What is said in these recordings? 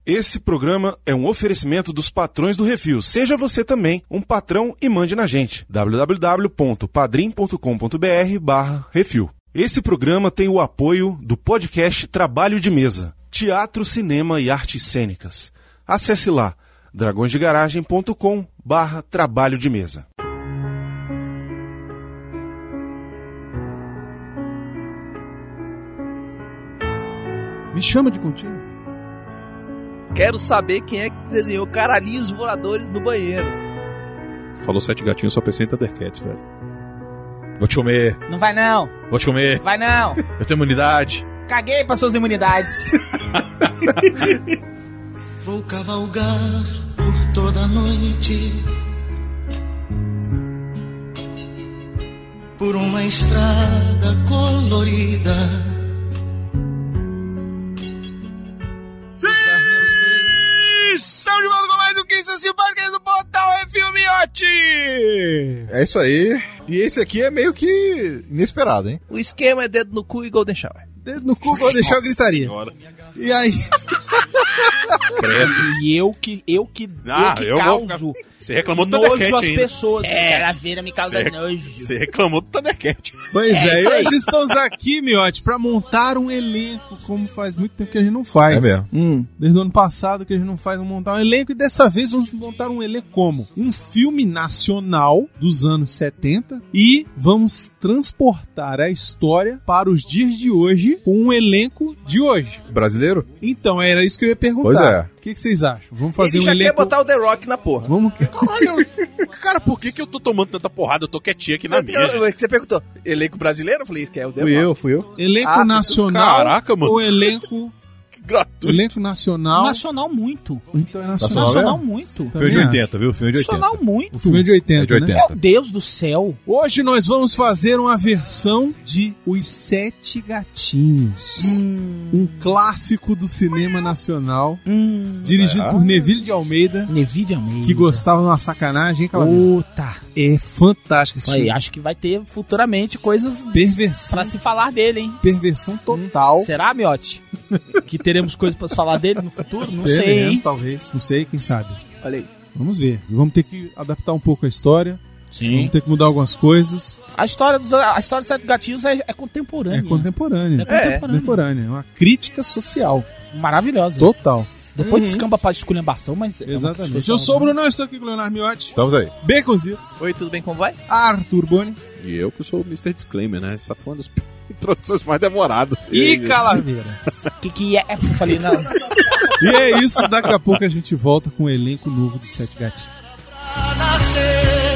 Esse programa é um oferecimento dos patrões do Refil. Seja você também um patrão e mande na gente. www.padrim.com.br/refil. Esse programa tem o apoio do podcast Trabalho de Mesa, Teatro, Cinema e Artes Cênicas. Acesse lá, dragõesdegaragem.com/trabalho de mesa. Me chama de contínuo. Quero saber quem é que desenhou caralhinhos voadores no banheiro. Falou 7 gatinhos, só pensei em Thundercats, velho. Vou te comer. Não vai não. Vou te comer. Vai não. Eu tenho imunidade. Caguei pra suas imunidades. Vou cavalgar por toda a noite, por uma estrada colorida. Estamos de volta com mais um 15 simpáticos do Portal Refil, Miotti! É isso aí. E esse aqui é meio que inesperado, hein? O esquema é dedo no cu e Golden Shower. Dedo no cu, vou deixar eu gritaria. Senhora. E aí? E eu que causo. Você reclamou do nojo Thundercat às ainda. pessoas. Caraveira me causa nojo. Você reclamou do Thundercat. Pois é, isso e aí. hoje estamos aqui, Miotti, pra montar um elenco, como faz muito tempo que a gente não faz. É mesmo. Desde o ano passado que a gente não faz montar um elenco, e dessa vez vamos montar um elenco como? Um filme nacional dos anos 70 e vamos transportar a história para os dias de hoje com um elenco de hoje. Brasileiro? Então, era isso que eu ia perguntar. Pois é. O que vocês acham? Vamos fazer Ele um já elenco... quer botar o The Rock na porra. Vamos... Caralho, cara, por que eu tô tomando tanta porrada? Eu tô quietinho aqui na mesa. Você perguntou, elenco brasileiro? Eu falei, quer o The Rock. Fui eu. Elenco nacional Caraca, mano. ou elenco... Gratuito. Elenco nacional... Nacional muito. Então é nacional. Nacional muito. Também Filme de acho. 80, viu? Filme de 80. Nacional muito. O filme é de 80, É de 80. né? Meu Deus do céu. Hoje nós vamos fazer uma versão de Os Sete Gatinhos. Um clássico do cinema nacional, dirigido por Neville de Almeida, Neville de Almeida. que gostava de uma sacanagem, hein, Calabria? Puta. É fantástico esse Aí, filme. acho que vai ter futuramente coisas Perversão, pra se falar dele, hein? perversão total. Será, Miotti? Que teremos coisas pra se falar dele no futuro? Não Teremos, sei, hein? talvez, não sei, quem sabe. Olha aí. Vamos ver. Vamos ter que adaptar um pouco a história. Sim. Vamos ter que mudar algumas coisas. A história dos Sete Gatinhos é contemporânea. É contemporânea. É contemporânea. Contemporânea. É uma crítica social. Maravilhosa. Total. Depois descamba pra esculhambação, mas... é uma Exatamente. questão Eu sou o Bruno, eu estou aqui com o Leonardo Miotti. Estamos aí. Baconzitos. Oi, tudo bem, como vai? Arthur Boni. E eu que sou o Mr. Disclaimer, né? Essa foi uma das introduções mais demoradas. E Calaveira. Que é? Eu falei, não. E é isso, daqui a pouco a gente volta com o elenco novo do Sete Gatinhos. A nascer,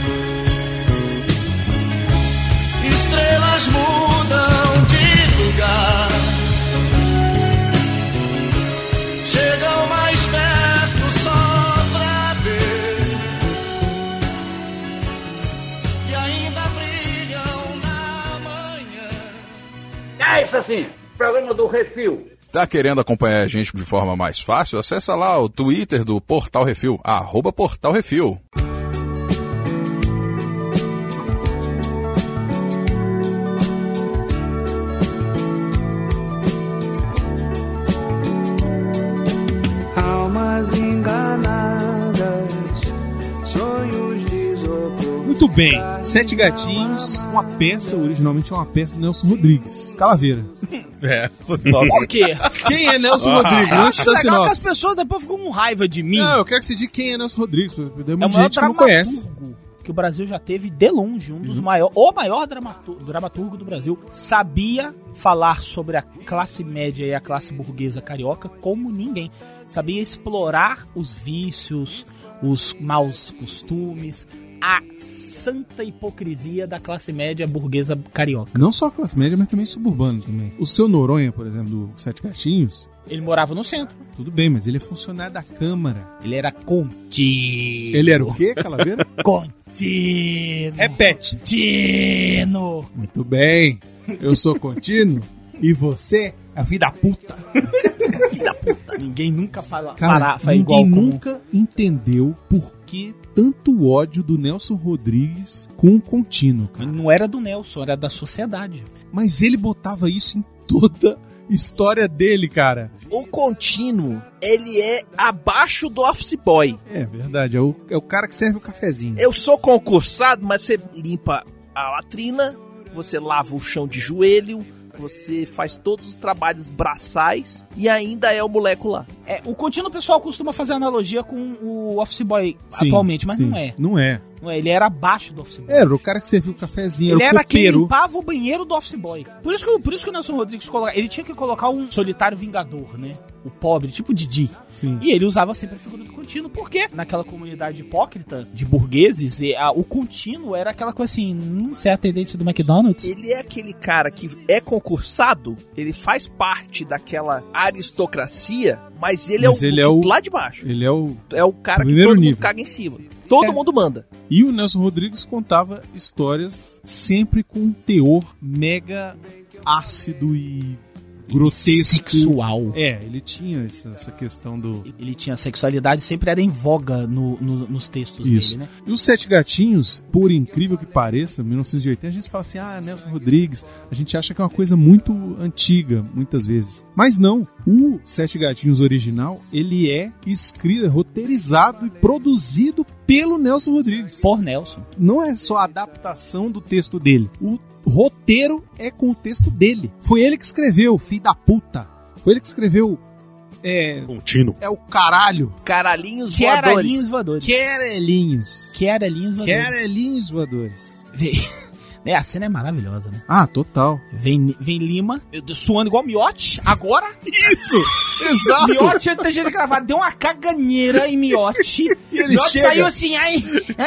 estrelas mudam de lugar, chegam mais perto só pra ver, e ainda brilham na manhã. É isso assim, programa do Refil. Tá querendo acompanhar a gente de forma mais fácil? Acessa lá o Twitter do Portal Refil, @Portal Refil. Almas enganadas, sonhos desocupados. Muito bem, Sete Gatinhos, uma peça, originalmente é uma peça de Nelson Rodrigues. Calaveira. É, Por quê? Quem é Nelson Rodrigues? Antes da Legal que as sinopse. pessoas depois ficam com raiva de mim. Não, eu quero que você diga quem é Nelson Rodrigues, porque tem É o muita maior gente que não conhece. dramaturgo que o Brasil já teve de longe, um dos maiores, o maior dramaturgo do Brasil. Sabia falar sobre a classe média e a classe burguesa carioca como ninguém. Sabia explorar os vícios, os maus costumes, a santa hipocrisia da classe média burguesa carioca. Não só classe média, mas também suburbano também. O seu Noronha, por exemplo, do Sete Gatinhos, Ele morava no centro. tudo bem, mas ele é funcionário da Câmara. Ele era contínuo. Ele era o quê, Calaveira? Contínuo. Repete. Contínuo. Muito bem. Eu sou contínuo e você é filho da puta. Ninguém nunca fala Cara, faz igual ninguém como... nunca entendeu por que tanto ódio do Nelson Rodrigues com o contínuo, cara. Não era do Nelson, era da sociedade. Mas ele botava isso em toda história dele, cara. O contínuo, ele é abaixo do office boy. É verdade, é o cara que serve o cafezinho. Eu sou concursado, mas você limpa a latrina, você lava o chão de joelho, você faz todos os trabalhos braçais e ainda é o moleque lá. O contínuo, o pessoal costuma fazer analogia com o office boy Sim, atualmente, mas sim. não é. Não é. Não é. Ele era abaixo do office boy. Era o cara que serviu o cafezinho, Ele era o era quem copeiro. limpava o banheiro do office boy. Por isso que o Nelson Rodrigues ele tinha que colocar um solitário vingador, né? O pobre, tipo Didi. Sim. E ele usava sempre a figura do contínuo, porque naquela comunidade hipócrita de burgueses, o contínuo era aquela coisa assim, você é atendente do McDonald's? Ele é aquele cara que é concursado, ele faz parte daquela aristocracia, mas ele é o lá de baixo. Ele é o cara que primeiro todo nível. mundo caga em cima. Todo mundo manda. E o Nelson Rodrigues contava histórias sempre com um teor mega ácido e grotesco. Sexual. Ele tinha essa questão do... Ele tinha sexualidade, sempre era em voga nos textos Isso. dele, né? E os Sete Gatinhos, por incrível que pareça, 1980, a gente fala assim, Nelson Rodrigues, a gente acha que é uma coisa muito antiga, muitas vezes. Mas não, o Sete Gatinhos original, ele é escrito, roteirizado e produzido pelo Nelson Rodrigues. Por Nelson. Não é só a adaptação do texto dele. O roteiro é com o texto dele. Foi ele que escreveu, filho da puta. Foi ele que escreveu... Contínuo. É o caralho. Caralhinhos Querelinhos voadores. Querelinhos. Querelinhos voadores. Querelinhos voadores. A cena é maravilhosa, né? Ah, total. Vem Lima, suando igual Miotti, agora. Isso! Exato! Miotti, antes da gente gravar, deu uma caganeira em Miotti. E ele Miotti chega... saiu assim, ai.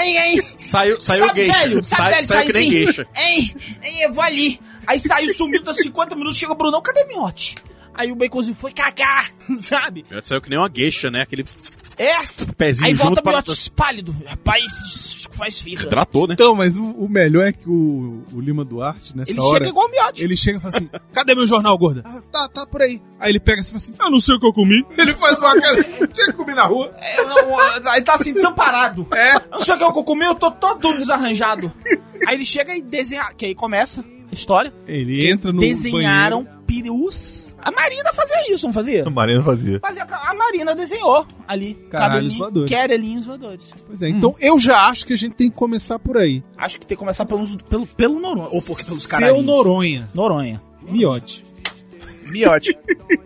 Saiu Velho, saiu que nem assim, gueixa. Eu vou ali. Aí saiu, sumiu, das 50 minutos, chega o Brunão, cadê Miotti? Aí o Baconzinho foi cagar, sabe? Miotti saiu que nem uma gueixa, né? Aquele pezinho Aí volta junto o Miotti pálido. Rapaz, faz firra. hidratou, né? Então, mas o melhor é que o Lima Duarte, nessa Ele hora... chega igual o Miotti. Ele chega e fala assim, cadê meu jornal, gorda? Tá por aí. Aí ele pega assim e fala assim, eu não sei o que eu comi. Ele faz uma cara, tinha que comer na rua. Ele tá assim, desamparado. Eu não sei o que eu comi, eu tô todo desarranjado. Aí ele chega e desenha, que aí começa a história. Ele entra no Desenharam banheiro. perus. A Marina fazia isso, não fazia? A Marina fazia. A Marina desenhou ali. Caralhos voadores. Querelinhos voadores. Pois é, então eu já acho que a gente tem que começar por aí. Acho que tem que começar pelo Noronha. Ou porque pelos Seu caralhinhos. Noronha. Noronha. Miotti. Miotti.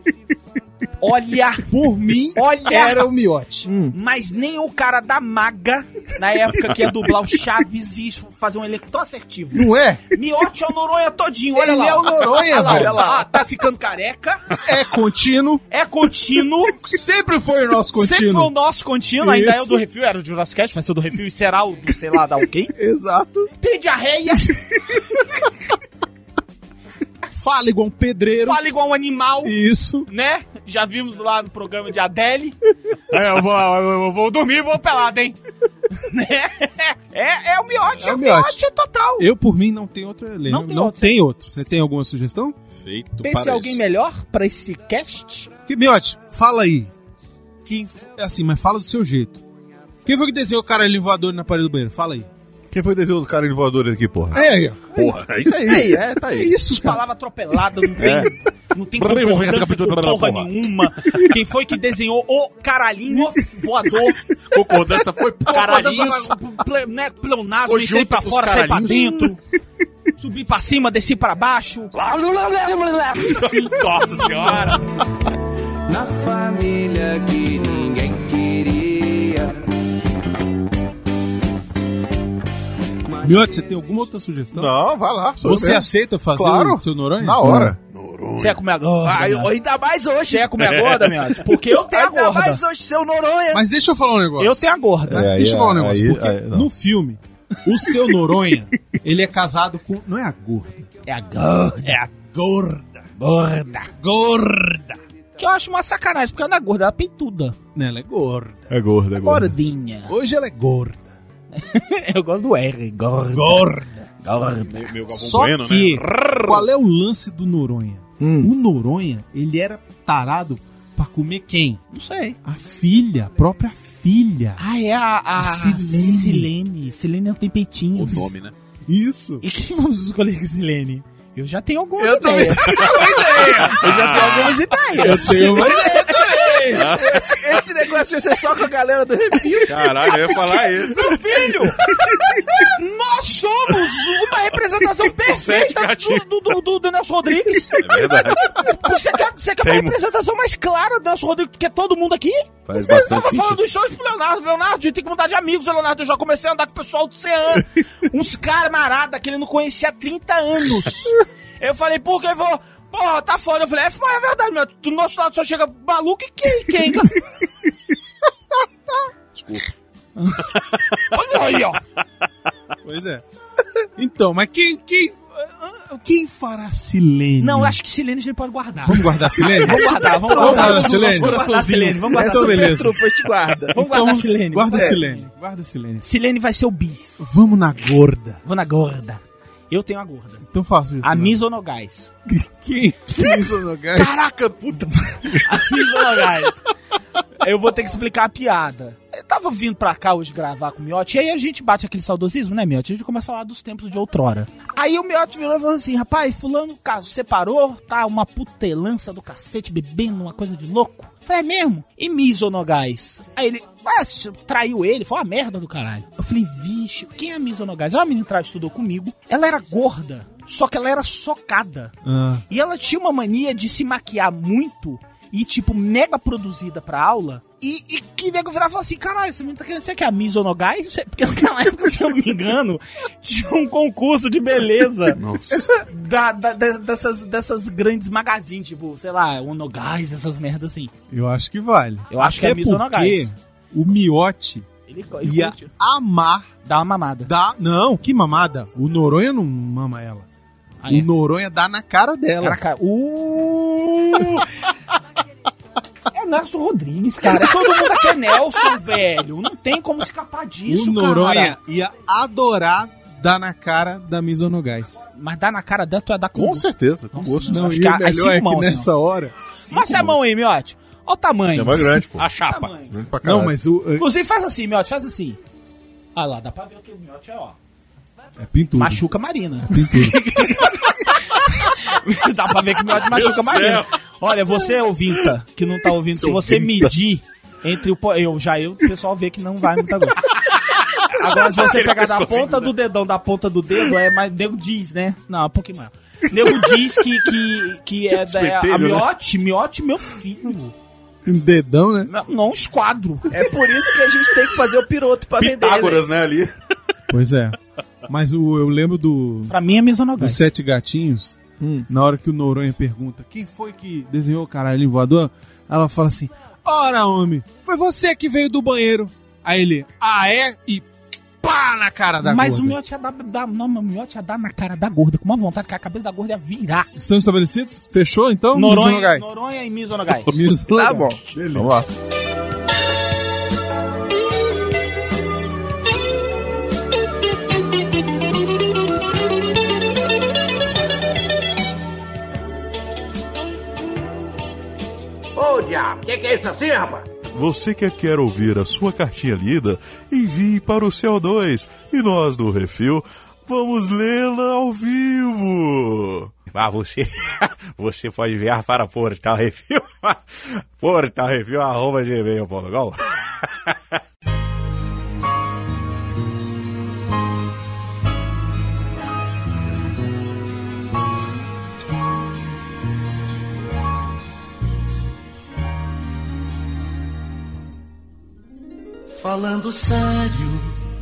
Olha, Por mim, era o Miotti. mas nem o cara da Maga, na época que ia dublar o Chaves e fazer um elenco tão assertivo. Não é? Miotti é o Noronha todinho, olha Ele lá. é o Noronha, Olha lá, velho. olha lá. Tá ficando careca, É contínuo. é contínuo. Sempre foi o nosso contínuo. Sempre foi o nosso contínuo, ainda é o Isso. do Refil, era o Jurassic Cast, vai ser o do Refil e será o do, sei lá, da quem. Exato. Tem diarreia, Fala igual um pedreiro. fala igual um animal, Isso. né? Já vimos lá no programa de Adele. Eu vou dormir e vou pelado, hein? Né? É o Miotti, É é o o Miotti. Miotti, é total. Eu, por mim, não tenho outro elenco. Não tem outro. Você tem alguma sugestão? Feito Pense em para alguém isso. melhor pra esse cast? Que, Miotti, fala aí. Assim, mas fala do seu jeito. Quem foi que desenhou o cara ali voador na parede do banheiro? Fala aí. Quem foi desenho do cara de voadores aqui, porra? Porra, é isso aí. Tá aí. É isso, cara. Palavra atropelada, não tem concordância com porra nenhuma. Quem foi que desenhou o caralhinho voador? Concordância foi caralhinhos. Né, pleonasmo, Foi entrei junto pra com os fora, saí pra caralhinhos. dentro. Subi pra cima, desci pra baixo. Nossa senhora. Na família que ninguém queria. Miotti, você tem alguma outra sugestão? Não, vai lá. sou Você eu mesmo. aceita fazer Claro. o seu Noronha? Na hora. Você ia comer a gorda? Ainda mais hoje. Você ia comer a gorda, Miotti? Porque eu tenho a Ainda gorda. mais hoje, seu Noronha. Mas deixa eu falar um negócio. Eu tenho a gorda. Mas É, deixa eu aí, falar um negócio. aí, porque aí, não. no filme, o seu Noronha, ele é casado com... Não é a gorda. É a gorda. É a gorda. Gorda. Gorda. Que eu acho uma sacanagem, porque ela não é gorda, ela é peituda. Não, ela é gorda. É gorda, é gorda. Gordinha. Hoje ela é gorda. Eu gosto do R. Gorda. Gorda. Gorda. Meu Galvão Só Bueno, que, né? qual é o lance do Noronha? O Noronha, ele era tarado pra comer quem? Não sei. A filha, a própria filha. Ah, é a Silene. Silene. Silene não tem O peitinhos. nome, né? Isso. E quem vamos escolher com Silene? Eu já tenho algumas ideias. Eu já tenho algumas ideias. Eu tenho uma ideia. Esse negócio vai ser só com a galera do Refil. Caralho, eu ia falar isso. Meu filho! Nós somos uma representação perfeita do Nelson Rodrigues. É verdade. Você quer uma representação mais clara do Nelson Rodrigues, que é todo mundo aqui? Faz bastante sentido. Eu tava falando dos shows pro Leonardo. Leonardo, a gente tem que mudar de amigos, Leonardo. Eu já comecei a andar com o pessoal do CEAN. Uns camaradas que ele não conhecia há 30 anos. Eu falei, por que vou... Porra, tá foda. Eu falei, é verdade, meu. Do nosso lado só chega maluco e quem? Desculpa. Olha aí, ó. Pois é. Então, mas quem fará Silene? Não, eu acho que Silene a gente pode guardar. Vamos guardar Silene? Vamos guardar Silene. Vamos guardar Silene. Vamos guardar Então, Silene. beleza. Vamos guardar Silene. Guarda Silene. Silene vai ser o bis. Vamos na gorda. Vou na gorda. Eu tenho a gorda. Então faço isso. A Misonogás. Quem? Misonogás? Caraca, puta. A Misonogás. Eu vou ter que explicar a piada. Eu tava vindo pra cá hoje gravar com o Miotti, e aí a gente bate aquele saudosismo, né, Miotti? A gente começa a falar dos tempos de outrora. Aí o Miotti virou e falou assim, rapaz, fulano caso separou, tá uma putelança do cacete, bebendo uma coisa de louco. Eu falei, é mesmo? E Misonogás? Aí ele, traiu ele, foi uma merda do caralho. Eu falei, vixe, quem é a Misonogás? Ela, a menina que estudou comigo, ela era gorda, só que ela era socada. E ela tinha uma mania de se maquiar muito e, tipo, mega produzida pra aula. E que nego virava e falava assim, caralho, esse menino tá querendo ser que a Misonogás? Porque naquela época, se eu não me engano, tinha um concurso de beleza. Nossa. Dessas grandes magazines, tipo, sei lá, Onogás, essas merdas assim. Eu acho que vale. Eu acho que é a Misonogás. Porque o Miotti ele ia curte. amar... Dá uma mamada. Não, que mamada. O Noronha não mama ela. Ah, é? O Noronha dá na cara dela. É Nelson Rodrigues, cara. Todo mundo aqui é Nelson, velho. Não tem como escapar disso, o Noronha ia adorar dar na cara da Misonogás. Mas dar na cara dela, tu ia dar com certeza, com gosto. Não, acho e que o melhor é que nessa hora... Mostra a mão aí, Miotti. Olha o tamanho. É mais grande, pô. A chapa. Grande pra caralho. Não, mas Inclusive, faz assim, Miotti, faz assim. Ah lá, dá pra ver que o Miotti é, ó. É pintura. Machuca Marina. É pintura. Dá pra ver que o Miotti machuca Marina. Olha, você ouvinta, que não tá ouvindo, se você medir entre o... o pessoal vê que não vai muita coisa. Agora, se você pegar da ponta do dedão, da ponta do dedo, é mais... Nego diz, né? Não, um pouquinho mais. Nego diz que é a Miotti, Miotti, meu filho. Um dedão, né? Não, um esquadro. É por isso que a gente tem que fazer o piroto pra vender. Pitágoras, né, ali. Pois é. Mas eu lembro do... Pra mim é Misonogás. Dos Sete Gatinhos, na hora que o Noronha pergunta quem foi que desenhou o caralho voador, ela fala assim, ora, homem, foi você que veio do banheiro. Aí ele, é? E pá na cara da Mas gorda. o Miotti ia dar na cara da gorda, com uma vontade que a cabeça da gorda ia virar. Estão estabelecidos? Fechou, então? Noronha e Misonogás. Tá bom. Beleza. Vamos lá. Ô, diabo, que é isso assim, rapaz? Você que quer ouvir a sua cartinha lida, envie para o CO2 e nós do Refil vamos lê-la ao vivo. Você pode enviar para Portal Refil, portalrefil@gmail.com. Falando sério.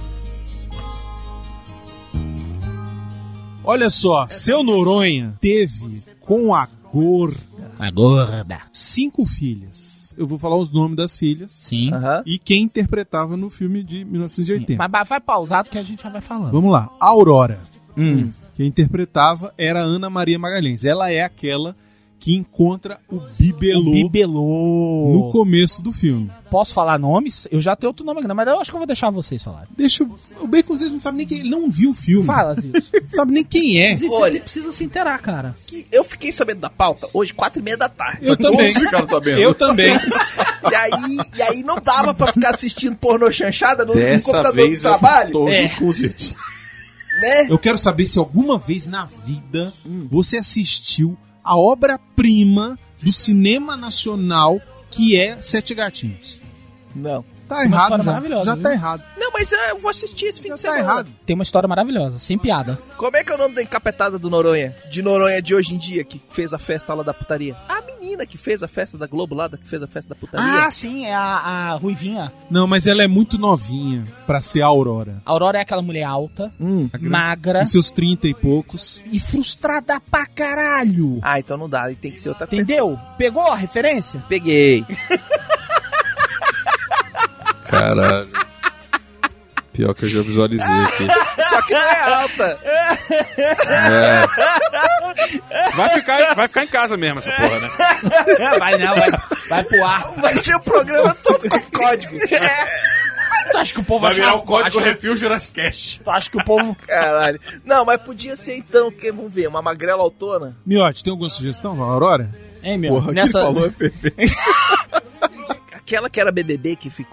Olha só, seu Noronha teve com a gorda 5 filhas. Eu vou falar os nomes das filhas. Sim. E quem interpretava no filme de 1980. Mas vai pausado que a gente já vai falando. Vamos lá. Aurora. Quem interpretava era Ana Maria Magalhães. Ela é aquela que encontra o Bibelô no começo do filme. Posso falar nomes? Eu já tenho outro nome aqui, mas eu acho que eu vou deixar vocês falarem. Deixa o Baconzitos não sabe nem quem... Ele não viu o filme. Fala, Zitos. Não sabe nem quem é. Zitos, Olha, ele precisa se inteirar, cara. Eu fiquei sabendo da pauta hoje, 4:30 da tarde. Eu também. Eu também. E aí não dava pra ficar assistindo pornô chanchada no computador do trabalho. Com os Né? Eu quero saber se alguma vez na vida você assistiu a obra-prima do cinema nacional, que é Sete Gatinhos. Não. Tá errado já. Já viu? tá errado. Não, mas eu vou assistir esse fim de semana. Tá errado. Tem uma história maravilhosa, sem piada. Como é que é o nome da encapetada do Noronha? De Noronha de hoje em dia, que fez a festa lá da putaria. A menina que fez a festa da Globo lá, que fez a festa da putaria. Ah, sim, é a Ruivinha. Não, mas ela é muito novinha pra ser a Aurora. A Aurora é aquela mulher alta, magra Em seus 30 e poucos. e frustrada pra caralho. Ah, então não dá, tem que ser outra Entendeu? Pegou a referência? Peguei. Caralho. Pior que eu já visualizei aqui. Só que não é alta. Vai ficar em casa mesmo essa porra, né? Vai não, vai pro ar. Vai ser o programa todo com código. Tu acha que o povo Vai virar achava- o código acha- Refil Jurassic Cast. Tu acha que o povo... Caralho. Não, mas podia ser então, que vamos ver, uma magrela autona. Miotti, tem alguma sugestão pra Aurora? Hein, meu? Porra, Nessa... que ele falou é perfeito. Aquela que era BBB,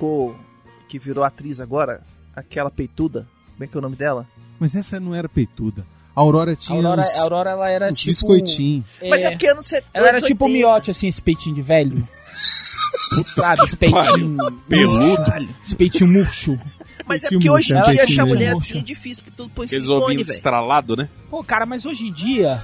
que virou atriz agora, aquela peituda, como é que é o nome dela? Mas essa não era peituda. A Aurora tinha A Aurora, ela era uns tipo... biscoitinhos. Mas é porque anos 70, Ela era tipo o 80. Miotti, assim, esse peitinho de velho. Sabe, esse peitinho... Peludo. Esse peitinho murcho. Mas é Peitinho porque hoje em murcho, dia peitinho achar mulher murcho. assim é difícil, porque tudo põe Aqueles silicone, ovinhos velho. estralados, né? Pô, cara, mas hoje em dia...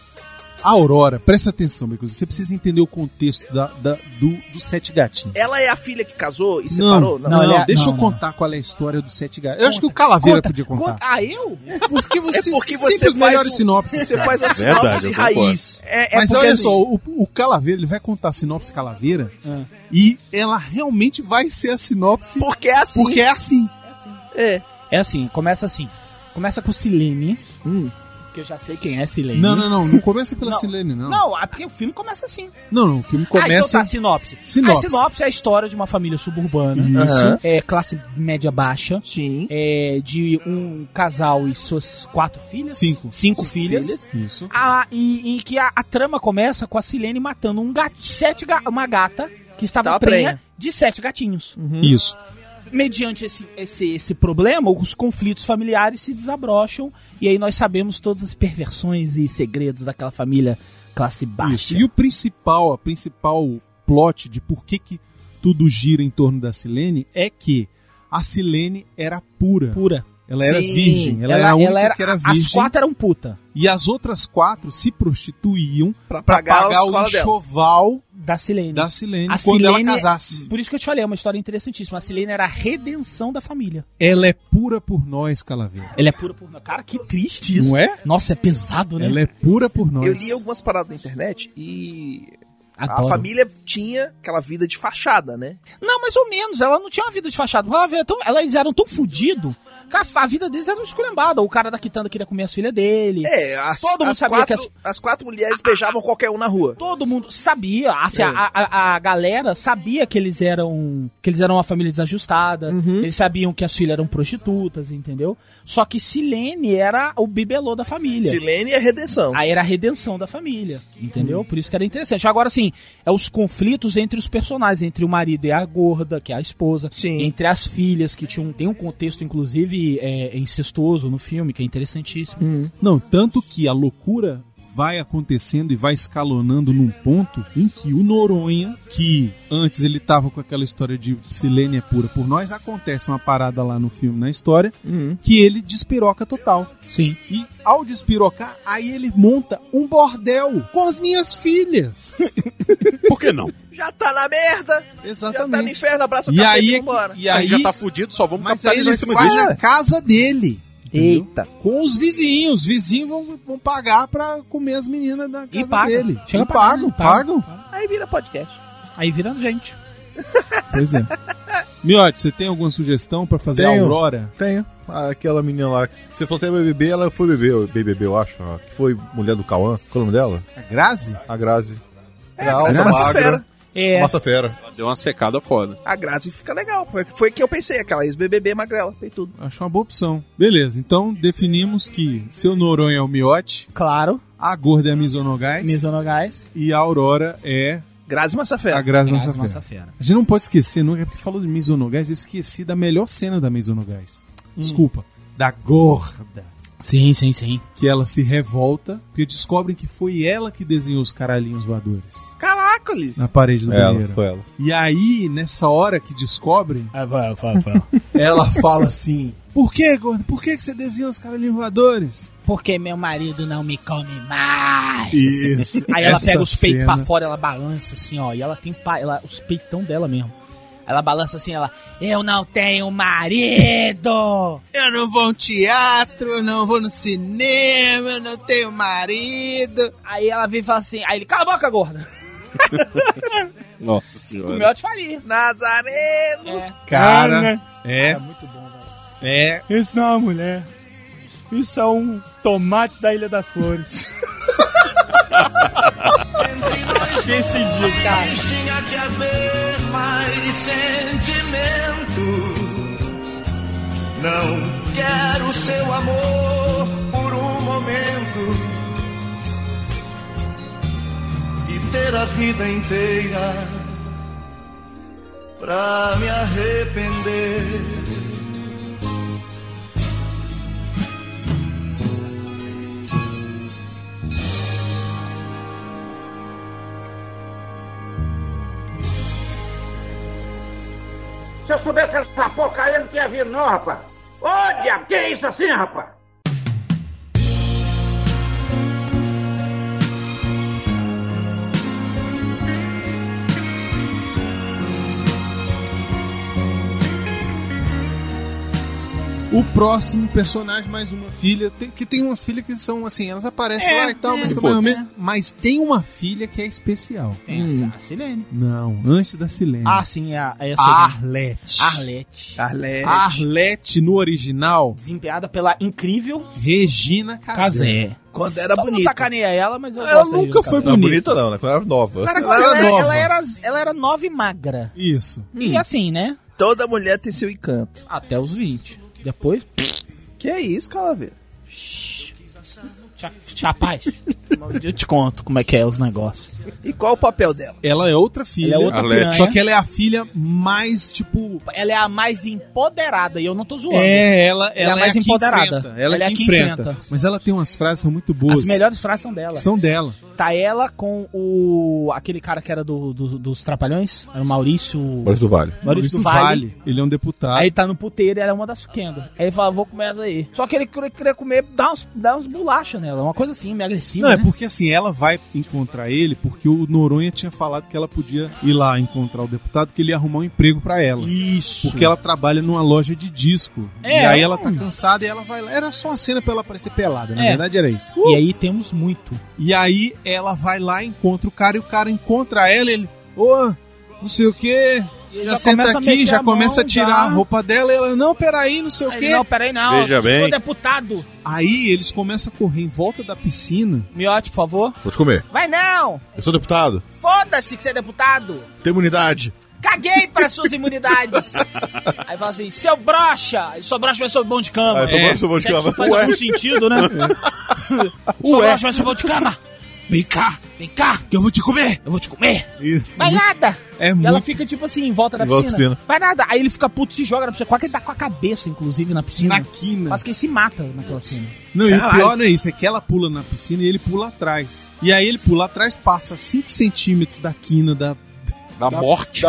A Aurora, presta atenção, Becoz, você precisa entender o contexto do Sete Gatinhos. Ela é a filha que casou e separou? Não, deixa não, eu contar qual é a história do Sete Gatinhos. Eu acho que o Calaveira podia contar. Ah, eu? Porque você, É porque sempre você os melhores faz sinopses. Você faz a Verdade, sinopse eu raiz. Mas porque olha assim- só, o Calaveira, ele vai contar a sinopse Calaveira e ela realmente vai ser a sinopse Porque é assim. porque é assim. É assim, começa assim. Começa com Silene. Que eu já sei quem é Silene. Não começa pela Não. Silene, não. Não, é porque o filme começa assim. Não, o filme Ah, então começa... tá, sinopse. Sinopse. A sinopse é a história de uma família suburbana. Isso. É classe média baixa. Sim. É de um casal e suas 4 filhas. Cinco filhas. Isso. E que a trama começa com a Silene matando uma gata que estava Tava prenha prenha. de 7 gatinhos. Isso. Mediante esse problema, os conflitos familiares se desabrocham e aí nós sabemos todas as perversões e segredos daquela família classe baixa. Isso. E a principal plot de por que tudo gira em torno da Silene é que a Silene era pura. Ela era Sim. virgem. Ela era a única que era As virgem. 4 eram puta E as outras 4 se prostituíam Pra pra pagar pagar a o escola dela. enxoval da Silene. da Silene A quando Silene ela casasse. Por isso que eu te falei, é uma história interessantíssima. A Silene era a redenção da família. Ela é pura por nós, Calaveira. Ela é pura por nós. Cara, que triste isso. Não é? Nossa, é pesado, né? Ela é pura por nós. Eu li algumas paradas na internet e Adoro. a família tinha aquela vida de fachada, né? Não, mais ou menos. Ela não tinha uma vida de fachada. Eles eram tão fodidos. A vida deles era esculhambada. O cara da quitanda queria comer as filhas dele. Todo mundo sabia que as 4 mulheres beijavam qualquer um na rua. Todo mundo sabia. Assim, a galera sabia que eles eram uma família desajustada. Eles sabiam que as filhas eram prostitutas, entendeu? Só que Silene era o bibelô da família. Silene é redenção. Aí era a redenção da família, entendeu? Por isso que era interessante. Agora, assim, é os conflitos entre os personagens, entre o marido e a gorda, que é a esposa, entre as filhas, que tem um contexto, inclusive, incestuoso no filme, que é interessantíssimo. Não, tanto que a loucura vai acontecendo e vai escalonando num ponto em que o Noronha, que antes ele tava com aquela história de Silene é pura por nós, acontece uma parada lá no filme, na história, que ele despiroca total. Sim. E ao despirocar, aí ele monta um bordel com as minhas filhas. Por que não? Já tá na merda. Exatamente. Já tá no inferno, abraça o E capeta aí, e vambora. e aí já tá fudido, só vamos mas aí capitalizar ele em cima faz disso. na casa dele. Entendeu? Eita. Com os vizinhos. Os vizinhos vão pagar pra comer as meninas da casa pagam. dele. Chega E pagam. Aí vira podcast. Aí virando gente. Pois é. Miotti, você tem alguma sugestão pra fazer a Tenho. Aurora? Tenho. Aquela menina lá, que você falou que é BBB, ela foi BBB, eu acho. Que foi mulher do Cauã. Qual é o nome dela? A Grazi? A Grazi. É, Era alta, Massa magra. Fera. Massa Fera. Deu uma secada foda. A Grazi fica legal. Foi que eu pensei, aquela ex-BBB magrela, fez tudo. Acho uma boa opção. Beleza, então definimos que seu Noronha é o Miotti, Claro. a gorda é a Misonogás Misonogás. e a Aurora é Grazi Massafera. a Grazi Grazi Massafera. Massafera. A gente não pode esquecer nunca, porque falou de Misonogás, eu esqueci da melhor cena da Misonogás. Desculpa. Da gorda. Sim, sim, sim. Que ela se revolta, porque descobrem que foi ela que desenhou os caralhinhos voadores. Caracoles! Na parede do banheiro. Foi ela. E aí, nessa hora que descobrem, Vai. ela fala assim: Por que, gordo? Por que você desenhou os caralhinhos voadores? Porque meu marido não me come mais. Isso. Aí ela Essa pega os peitos cena. pra fora, ela balança assim, ó. E ela tem os peitão dela mesmo. Ela balança assim, eu não tenho marido! Eu não vou ao teatro, eu não vou no cinema, eu não tenho marido. Aí ela vem e fala assim, aí ele, cala a boca, gorda! Nossa O senhora. meu te faria. Nazareno! Cara, é muito bom, velho. É. Isso não é uma mulher. Isso é um tomate da Ilha das Flores. Esses dias, cara. Tinha que haver mais sentimento. Não quero seu amor por um momento e ter a vida inteira pra me arrepender. Se eu soubesse essa porcaria, não tinha vindo não, rapaz. Ô, diabo, que é isso assim, rapaz? O próximo personagem, mais uma filha, que tem umas filhas que são assim, elas aparecem lá e tal, mas são mais ou menos. Mas tem uma filha que é especial. Tem a Silene. Não, antes da Silene. Ah, sim, a Arlete. Arlete no original, desempenhada pela incrível Regina Casé. Quando era Todo mundo bonita. sacaneia ela, mas eu Ela gosto da nunca Regina foi Casé. Não, bonita. bonita não, né? Quando era nova. Ela era nova e magra. Isso. E assim, né? Toda mulher tem seu encanto. Até os 20. Depois, Que é isso, Calaveira? rapaz, eu te conto como é que é os negócios. E qual o papel dela? Ela é outra filha. Ela é outra piranha. Só que ela é a filha mais, tipo... Ela é a mais empoderada e eu não tô zoando. Ela é a mais que empoderada. enfrenta, ela é que enfrenta. Mas ela tem umas frases que são muito boas. As melhores frases são dela. São dela. Tá ela com aquele cara que era dos Trapalhões, era o Maurício Maurício do Vale. Maurício do Vale. Ele é um deputado. Aí tá no puteiro e ela é uma das Kendo. Aí ele fala, vou comer essa aí. Só que ele queria comer, dar uns bolachas nela, uma coisa assim, meio agressiva, Não, né? é porque assim, ela vai encontrar ele porque o Noronha tinha falado que ela podia ir lá encontrar o deputado, que ele ia arrumar um emprego pra ela. Isso. Porque ela trabalha numa loja de disco. É. E aí ela tá cansada e ela vai lá. Era só uma cena pra ela aparecer pelada, na É. verdade era isso. E aí temos muito. E aí ela vai lá, encontra o cara e o cara encontra ela e ele... Ô, não sei o quê... Ele Já já senta começa a aqui, meter já a começa mão, a tirar já. a roupa dela e ela, não, peraí, não sei o Aí quê. ele, não, peraí não. Veja eu bem. sou deputado. Aí eles começam a correr em volta da piscina. Miote, por favor. Vou te comer. Vai não. Eu sou deputado. Foda-se que você é deputado. Tem imunidade. Caguei para suas imunidades. Aí fala assim, seu brocha. Seu brocha vai ser bom de cama. Ah, eu sou broxa, sou bom de Sexo cama. faz Ué. algum sentido, né? Seu brocha vai ser bom de cama. Vem cá, que eu vou te comer. Eu vou te comer. Vai nada. É E muito... ela fica, tipo assim, em volta da Em volta da piscina. piscina. Vai nada. Aí ele fica puto, se joga na piscina. Quase que ele dá com a cabeça, inclusive, na piscina. Na quina. Quase que ele se mata naquela cena. Não, e o Caralho. pior não é isso, é que ela pula na piscina e ele pula atrás. E aí ele pula atrás, passa 5 centímetros da quina da morte.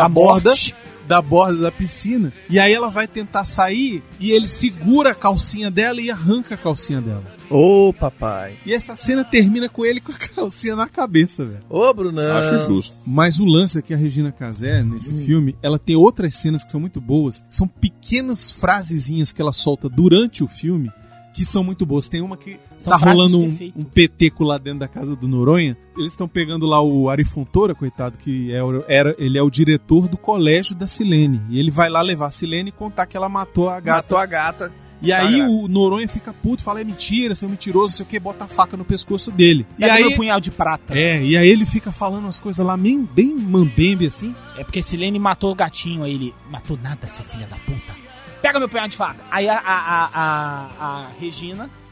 da borda da piscina. E aí ela vai tentar sair e ele segura a calcinha dela e arranca a calcinha dela. Ô, papai. E essa cena termina com ele com a calcinha na cabeça, velho. Ô, Brunão. Acho justo. Mas o lance é que a Regina Casé, nesse filme, ela tem outras cenas que são muito boas. São pequenas frasezinhas que ela solta durante o filme que são muito boas. Tem uma que São tá frases rolando de um efeito. peteco lá dentro da casa do Noronha. Eles estão pegando lá o Ari Fontoura, coitado, que ele é o diretor do colégio da Silene. E ele vai lá levar a Silene e contar que ela matou a gata. Matou a gata. E aí Tá, o Noronha fica puto, fala, é mentira, seu mentiroso, não sei o que, bota a faca no pescoço dele. E Pega aí, meu punhal de prata. e aí ele fica falando umas coisas lá bem mambembe assim. É porque Silene matou o gatinho, aí ele... Matou nada, seu filho da puta. Pega meu punhal de faca. Aí a Regina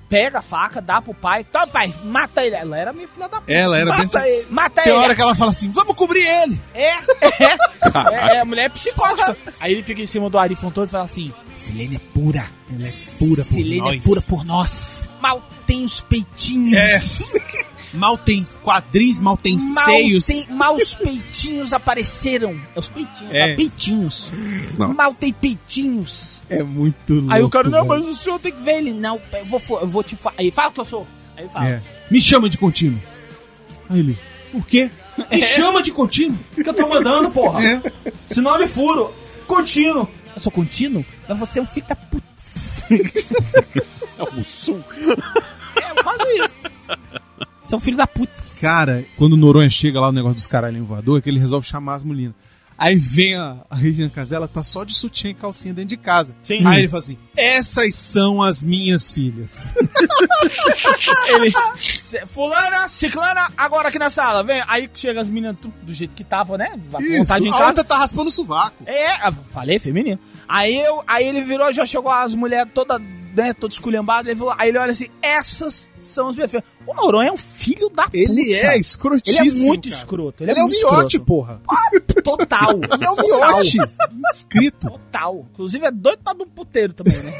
pega a faca, dá pro pai. Então, pai, mata ele. Ela era meio filha da puta. Ela era mata bem... ele. Mata Tem ele. hora que ela fala assim, vamos cobrir ele. A mulher é psicótica. Aí ele fica em cima do Ari Fontoura e fala assim, Silene é pura. Ela é pura por Silene nós. é pura por nós. Mal tem os peitinhos. Mal tem quadris, mal tem seios. Mal os peitinhos apareceram. Os peitinhos, peitinhos. Nossa. Mal tem peitinhos. É muito louco. Aí o cara, não, mas o senhor tem que ver ele. Não, eu vou te falar. Aí fala que eu sou. Aí ele fala. Me chama de contínuo. Aí ele, por quê? Me chama de contínuo. Que eu tô mandando, porra. Senão ele furo. Contínuo. Eu sou contínuo? Mas você é um filho da putz. É o Mussum. Quase isso. Você é um filho da puta. Cara, quando o Noronha chega lá no negócio dos caralhinhos voador, é que ele resolve chamar as meninas. Aí vem a Regina Casella, tá só de sutiã e calcinha dentro de casa. Sim. Aí ele fala assim, essas são as minhas filhas. Ele, fulana, ciclana, agora aqui na sala, vem. Aí chega as meninas do jeito que tava, né? Vontade em casa. A outra tá raspando o sovaco. Falei, feminino. Aí ele virou, já chegou as mulheres todas, né, todo esculhambado, aí ele olha assim, essas são as minhas filhas. O Noronha é um filho da puta. Ele é escrotíssimo. Ele é muito cara. escroto. Ele é um miote, porra. Total. Ele é um miote. Inscrito. Total. Inclusive é doido pra ir num puteiro também, né?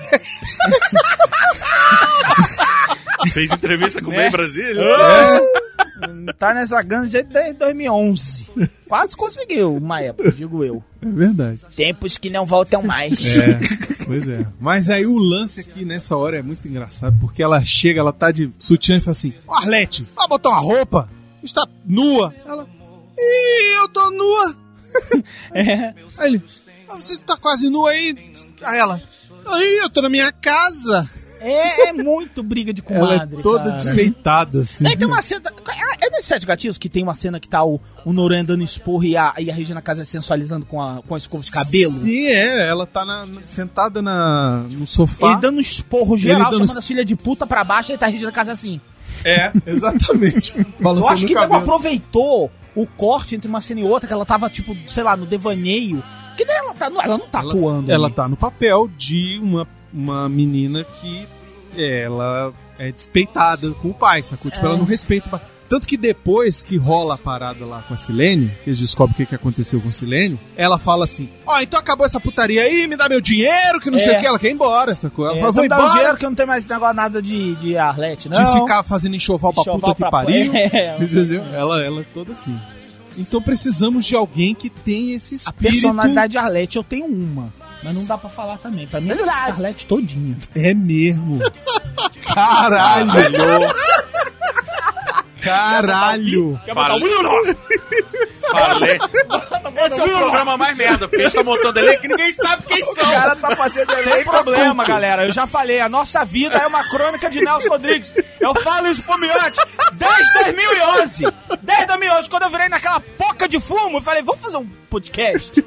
Fez entrevista com o Bem Brasília? Tá nessa ganja desde 2011. Quase conseguiu uma época, digo eu. É verdade. Tempos que não voltam mais. Pois é. Mas aí o lance aqui nessa hora é muito engraçado, porque ela chega, ela tá de sutiã e fala assim, Arlete, vai botar uma roupa? Está nua. Ela, eu tô nua. Aí ele, você tá quase nua aí? Aí ela, eu tô na minha casa. É muito briga de comadre. Ela é toda despeitada, assim. Tem uma cena. É nesse Sete Gatinhos que tem uma cena que tá o Noronha dando esporro e a Regina Casé sensualizando com a escova de cabelo? Sim, ela tá sentada no sofá. Ele dando esporro geral, chamando as filhas de puta pra baixo, e tá a Regina Casé assim. Exatamente. Eu acho que não aproveitou o corte entre uma cena e outra, que ela tava, tipo, sei lá, no devaneio. Que daí ela não tá atuando. Ela tá no papel de uma menina que ela é despeitada com o pai, sacou? Tipo, ela não respeita o pai. Tanto que depois que rola a parada lá com a Silene, que eles descobrem o que aconteceu com a Silene, ela fala assim, então acabou essa putaria aí, me dá meu dinheiro, que não sei o que, ela quer ir embora, sacou? Ela fala, vou embora. Dá o dinheiro que não tem mais negócio nada de Arlete, não. De ficar fazendo enxoval pra puta que pariu. Entendeu? Ela é toda assim. Então precisamos de alguém que tenha esse espírito. A personalidade de Arlete eu tenho uma, mas não dá pra falar também. Pra mim é a Arlete todinha. É mesmo. Caralho. Caralho. Falei. Esse é o programa mais merda, porque a gente tá montando elenco que ninguém sabe quem são. O cara tá fazendo elenco. Tem problema, galera. Eu já falei, a nossa vida é uma crônica de Nelson Rodrigues. Eu falo isso pro Miotti desde 2011. Desde 2011, quando eu virei naquela poca de fumo, eu falei, vamos fazer um podcast?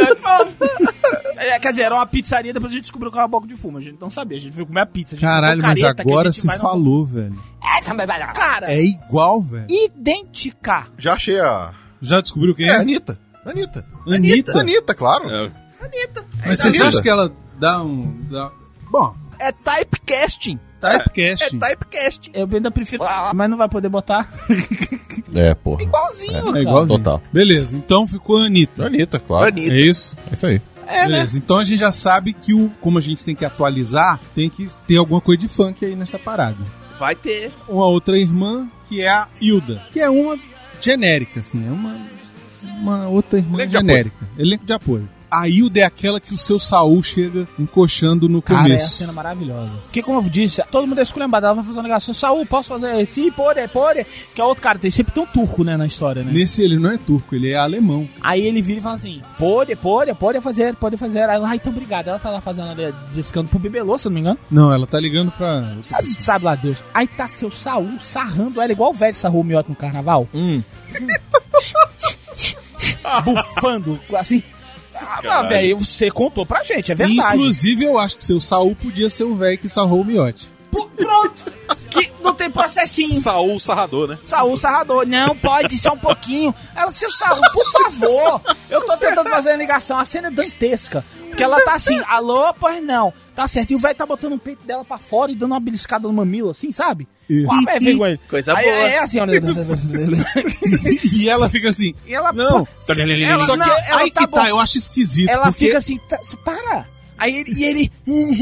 Quer dizer, era uma pizzaria, depois a gente descobriu que era uma boca de fumo. A gente não sabia, a gente veio comer a pizza. Caralho, mas agora se falou, velho. Cara, é igual, velho. Idêntica. Já achei a... Já descobriu quem é? Anitta, claro. Anitta. Mas vocês acham que ela dá Bom, é typecasting. Typecasting. Eu ainda prefiro, mas não vai poder botar. Porra. Igualzinho. É igualzinho. Total. Beleza, então ficou Anitta. Anitta, claro. Anitta. É isso? É isso aí. Beleza, então a gente já sabe que como a gente tem que atualizar, tem que ter alguma coisa de funk aí nessa parada. Vai ter. Uma outra irmã, que é a Hilda, que é uma genérica, assim, é uma outra irmã genérica. Elenco de apoio. A Hilda é aquela que o seu Saul chega encoxando no começo. Cara, é a cena maravilhosa. Porque, como eu disse, todo mundo é esculhambado. Ela vai fazer um negócio. Saul, posso fazer? Sim, pode. Que é outro cara. Sempre tem um turco, né, na história, né? Nesse ele não é turco, ele é alemão. Aí ele vira e fala assim, pode fazer. Aí ela, então obrigado. Ela tá lá fazendo, discando pro bibelô, se eu não me engano. Não, ela tá ligando pra... Sabe lá Deus. Aí tá seu Saul sarrando ela, igual o velho sarrou o miote no carnaval. Bufando, assim... velho, você contou pra gente, é verdade. Inclusive, eu acho que seu Saul podia ser o velho que sarrou o miote. Pronto! Não tem processinho. Saul Sarrador, né? Saul Sarrador. Não, pode, só um pouquinho. Ela, seu Saul, por favor. Eu tô tentando fazer a ligação. A cena é dantesca. Porque ela tá assim, alô, pois não. Tá certo. E o velho tá botando o peito dela pra fora e dando uma beliscada no mamilo, assim, sabe? Coisa aí, boa. É assim, ó. E ela fica assim. E ela, não. Só que aí que tá, eu acho esquisito. Ela porque... fica assim, para. Aí ele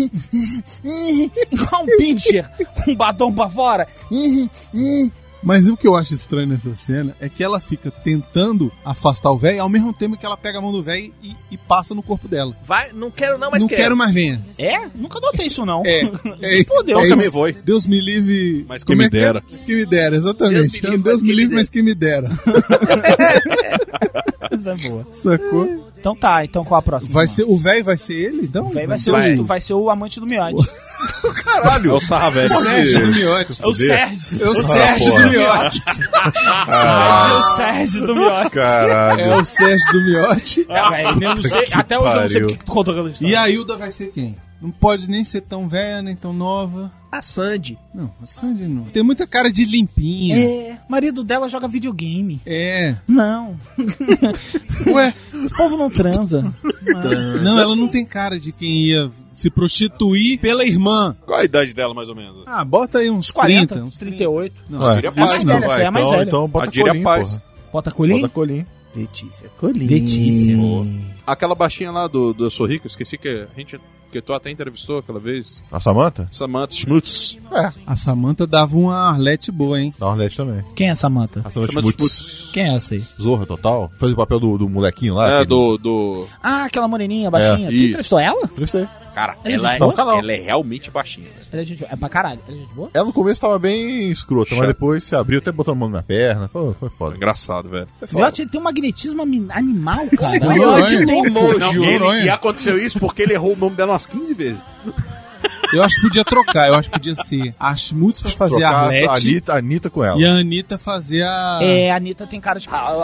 igual um pincher, com um batom pra fora. Mas o que eu acho estranho nessa cena é que ela fica tentando afastar o velho, ao mesmo tempo que ela pega a mão do velho e passa no corpo dela. Vai, não quero não, mas não quero mais venha. É? Nunca notei isso não. Pô, Deus também foi. Deus me livre. Mas que me dera. Que me dera, exatamente. Deus me livre, mas que me dera. Essa é boa. Sacou? Então tá, então qual a próxima? Vai ser, o velho vai ser ele? Então? O velho vai ser o amante do Miotti. Caralho! É o Sarra velho. O Sérgio do Miotti. É o Sérgio. É o Sérgio do Miotti. Vai ser o Sérgio do Miotti. Caralho. É o Sérgio do Miotti. Eu não sei, até hoje eu não sei porque tu contou aquela história. E a Hilda vai ser quem? Não pode nem ser tão velha, nem tão nova. A Sandy. Não, a Sandy não. Tem muita cara de limpinha. É, o marido dela joga videogame. É. Não. Ué? Esse povo não transa. Não, ela não tem cara de quem ia se prostituir pela irmã. Qual a idade dela, mais ou menos? Ah, bota aí uns 40, 30. uns 38. Não, Ué, diria é mais paz, velha, não. essa é mais então, velha. então bota Diria colinho, paz. porra. Bota colinho? Bota colinho. Letícia Colinho. Letícia. Aquela baixinha lá do Eu Sou Rico, esqueci que tu até entrevistou aquela vez. A Samantha? Samantha Schmutz. A Samantha dava uma Arlete boa, hein? Dá uma Arlete também. Quem é a Samantha? A Samantha Samantha Schmutz. Schmutz. Quem é essa aí? Zorra total. Fez o papel do molequinho lá. É, aquele- do... Ah, aquela moreninha, baixinha. Tu isso. entrevistou ela? Eu sei. Cara, Ela é ela, gente boa? ela é realmente baixinha. Velho. Ela é gente boa. É pra caralho. Ela é gente boa? Ela no começo tava bem escrota, mas Chato. depois se abriu, até botou a mão na perna. Foi Foi foda. engraçado, velho. Miotti, ele tem um magnetismo animal, cara. Sim, Miotti Noronha. tem Não, Noronha. e aconteceu isso porque ele errou o nome dela umas 15 vezes. Eu acho que podia trocar. Eu acho que podia ser a Schmutz pra fazer a Trocar Arlete a Anitta com ela. e a Anitta fazer a... É, a Anitta tem cara de...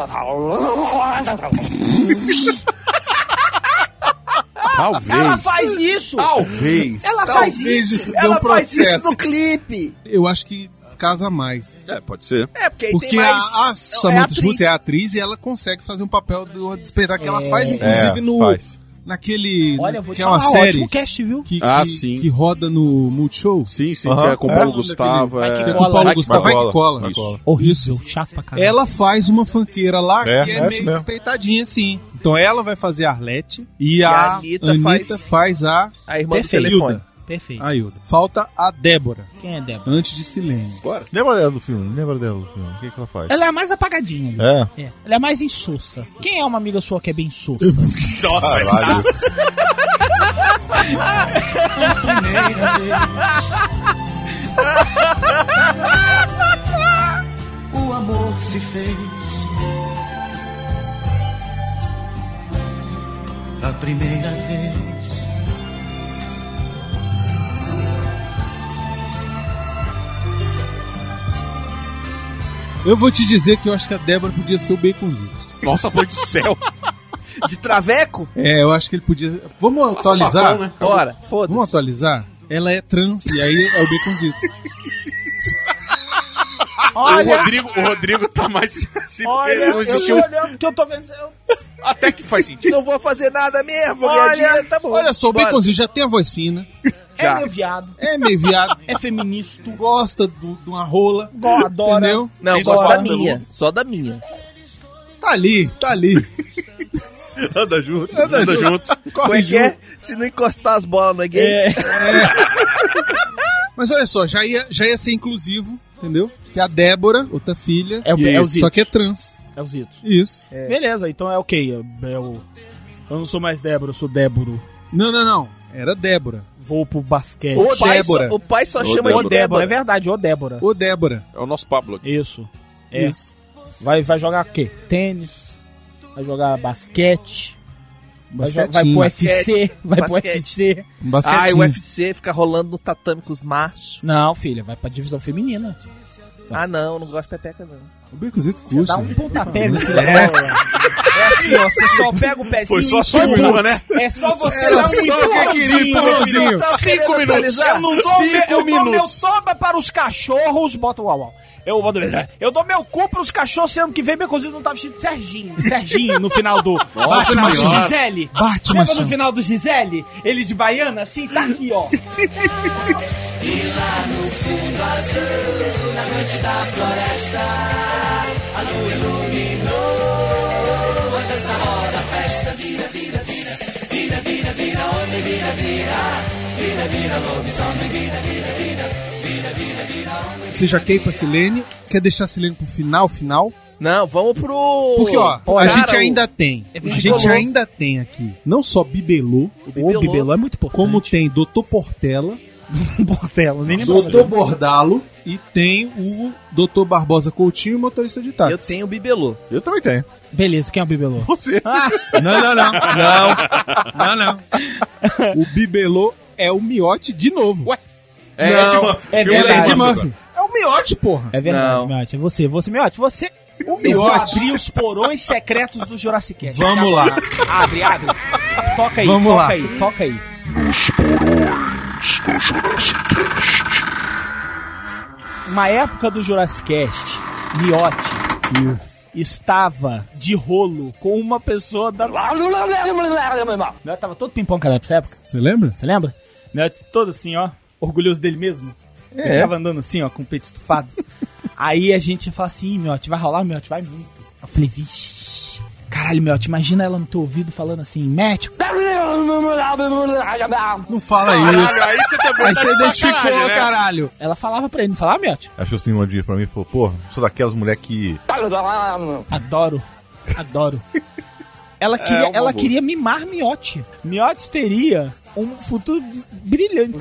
Talvez. Ela faz isso! Talvez. Ela faz Talvez isso! isso dê um Ela faz isso processo. no clipe. Eu acho que casa mais. É, pode ser. É, porque aí Porque tem mais... a Samantha Schmutz é atriz e ela consegue fazer um papel do despertar que ela faz, inclusive, faz. naquele... Olha, eu vou te que é uma falar, série ótimo cast, viu? que, Ah, que- sim. que roda no Multishow. Sim, sim, Aham. que é com o É. Paulo Gustavo. Vai que É... Com o cola. Paulo Vai que Gustavo, vai que cola. Isso. Horrível, chato pra caralho. Ela faz uma funkeira lá É, que é é isso meio mesmo. despeitadinha assim. Então ela vai fazer a Arlete e a a Anitta Anitta faz a A irmã do Perfeito. telefone. Hilda. Perfeito. A Hilda. Falta a Débora, Quem é Débora? antes de Silene. Bora. Lembra dela do filme? Lembra dela do filme? O que ela faz? Ela é a mais apagadinha. Né? É. É. Ela é a mais insossa. Quem é uma amiga sua que é bem insossa? Caralho. O amor se fez. A primeira vez. Eu vou te dizer que eu acho que a Débora podia ser o Baconzitos. Nossa, mãe do céu. De traveco? É, eu acho que ele podia... Vamos atualizar? bacão, né? Bora, Vamos foda-se. atualizar? Ela é trans e aí é o Baconzitos. Olha, O Rodrigo tá mais assim porque olha, não eu existiu. tô olhando que eu tô vendo... Até que faz sentido. Não vou fazer nada mesmo, vou Olha, ganhar dinheiro, tá bom. Olha só, o Bora. Baconzitos já tem a voz fina, É meu viado, é meio viado, é feminista, gosta de uma rola, adora. entendeu? Não, Tem gosto só da cabelo. minha. Só da minha. Tá ali, tá ali. Anda junto. Anda junto. Como é que é? Se não encostar as bolas, não é gay? É. Mas olha só, já ia ser inclusivo, entendeu? Que a Débora, outra filha, É o Zito. só que é trans. É o Zito. Isso. Beleza, então é ok. Eu não sou mais Débora, eu sou Déboro. Não. Era Débora. Vou pro basquete. O pai, Débora. o pai só Ô, chama Débora. de Ô Débora, é Débora. verdade, ô Débora. Ô Débora. É o nosso Pablo aqui. Isso. É. Isso. Vai jogar o quê? Tênis, vai jogar basquete, vai pro Basquetinho. UFC, vai pro Basquete. UFC. Um basquetinho. Ah, e o UFC fica rolando no tatame com os machos. Não, filha, vai pra divisão feminina. Ah, não gosto de pepeca, não. O Baconzitos Você curte. dá um pontapé no filho. É. É assim, ó, você só pega o pezinho Foi só e 5 empurra. minutos, né? É só você Era dar um só o que eu queria, empurrãozinho. 5 minutos. Eu não dou, eu dou meu minutos. toba para os cachorros, bota o uau. Eu dou meu cu pros cachorros, sendo que vem Baconzitos não tá vestido de Serginho no final do Batman. Gisele. Batman. Lembra no final do Gisele? Ele de baiana, assim, tá aqui, ó. E lá no fundo azul, na noite da floresta, a lua iluminou a dança, roda, a festa, vira, vira, vira, vira, vira, vira, homem, vira, vira, vira, vira, lobisomem, vira, vira, vira, vira, vira, vira, homem. Você já quer ir pra Silene? Quer deixar a Silene pro final? Não, vamos pro... Porque, ó, Cara, a gente ainda tem. é A bibelô. gente ainda tem aqui não só Bibelô, O bibelô é muito importante. como tem Dr. Portela, Portela, nem Dr. Bordalo e tem o Dr. Barbosa Coutinho, motorista de táxi. Eu tenho o bibelô. Eu também tenho. Beleza, quem é o bibelô? Você. Não. O Bibelô é o Miote de novo. Ué? É Não, Ed Murphy. é Filme verdade. da Ed Murphy. É o Miote, porra. É verdade, Não. Miotti. É você, Miotti. Você... O Eu vou Miote. abrir os porões secretos do Jurassic Cast. Vamos lá. Abre. Toca aí, Vamos lá. toca aí. Uma época do Jurassic Cast, Miotti estava de rolo com uma pessoa da... Miotti tava todo pimpão, cara, nessa época. Você lembra? Você lembra? Miotti todo assim, ó, orgulhoso dele mesmo. Ele ficava andando assim, ó, com o peito estufado. Aí a gente fala assim, Ih, Miotti, vai rolar? Miotti, vai muito. Eu falei, vixe, caralho, Miotti, imagina ela no teu ouvido falando assim, Mete. Não fala isso. Aí você também Aí tá você de identificou, sacanagem, né? caralho. Ela falava pra ele, não falava, Miotti? Achou assim um dia pra mim e falou, porra, sou daquelas mulheres que... Adoro. Ela queria mimar Miotti. Miotti teria um futuro brilhante.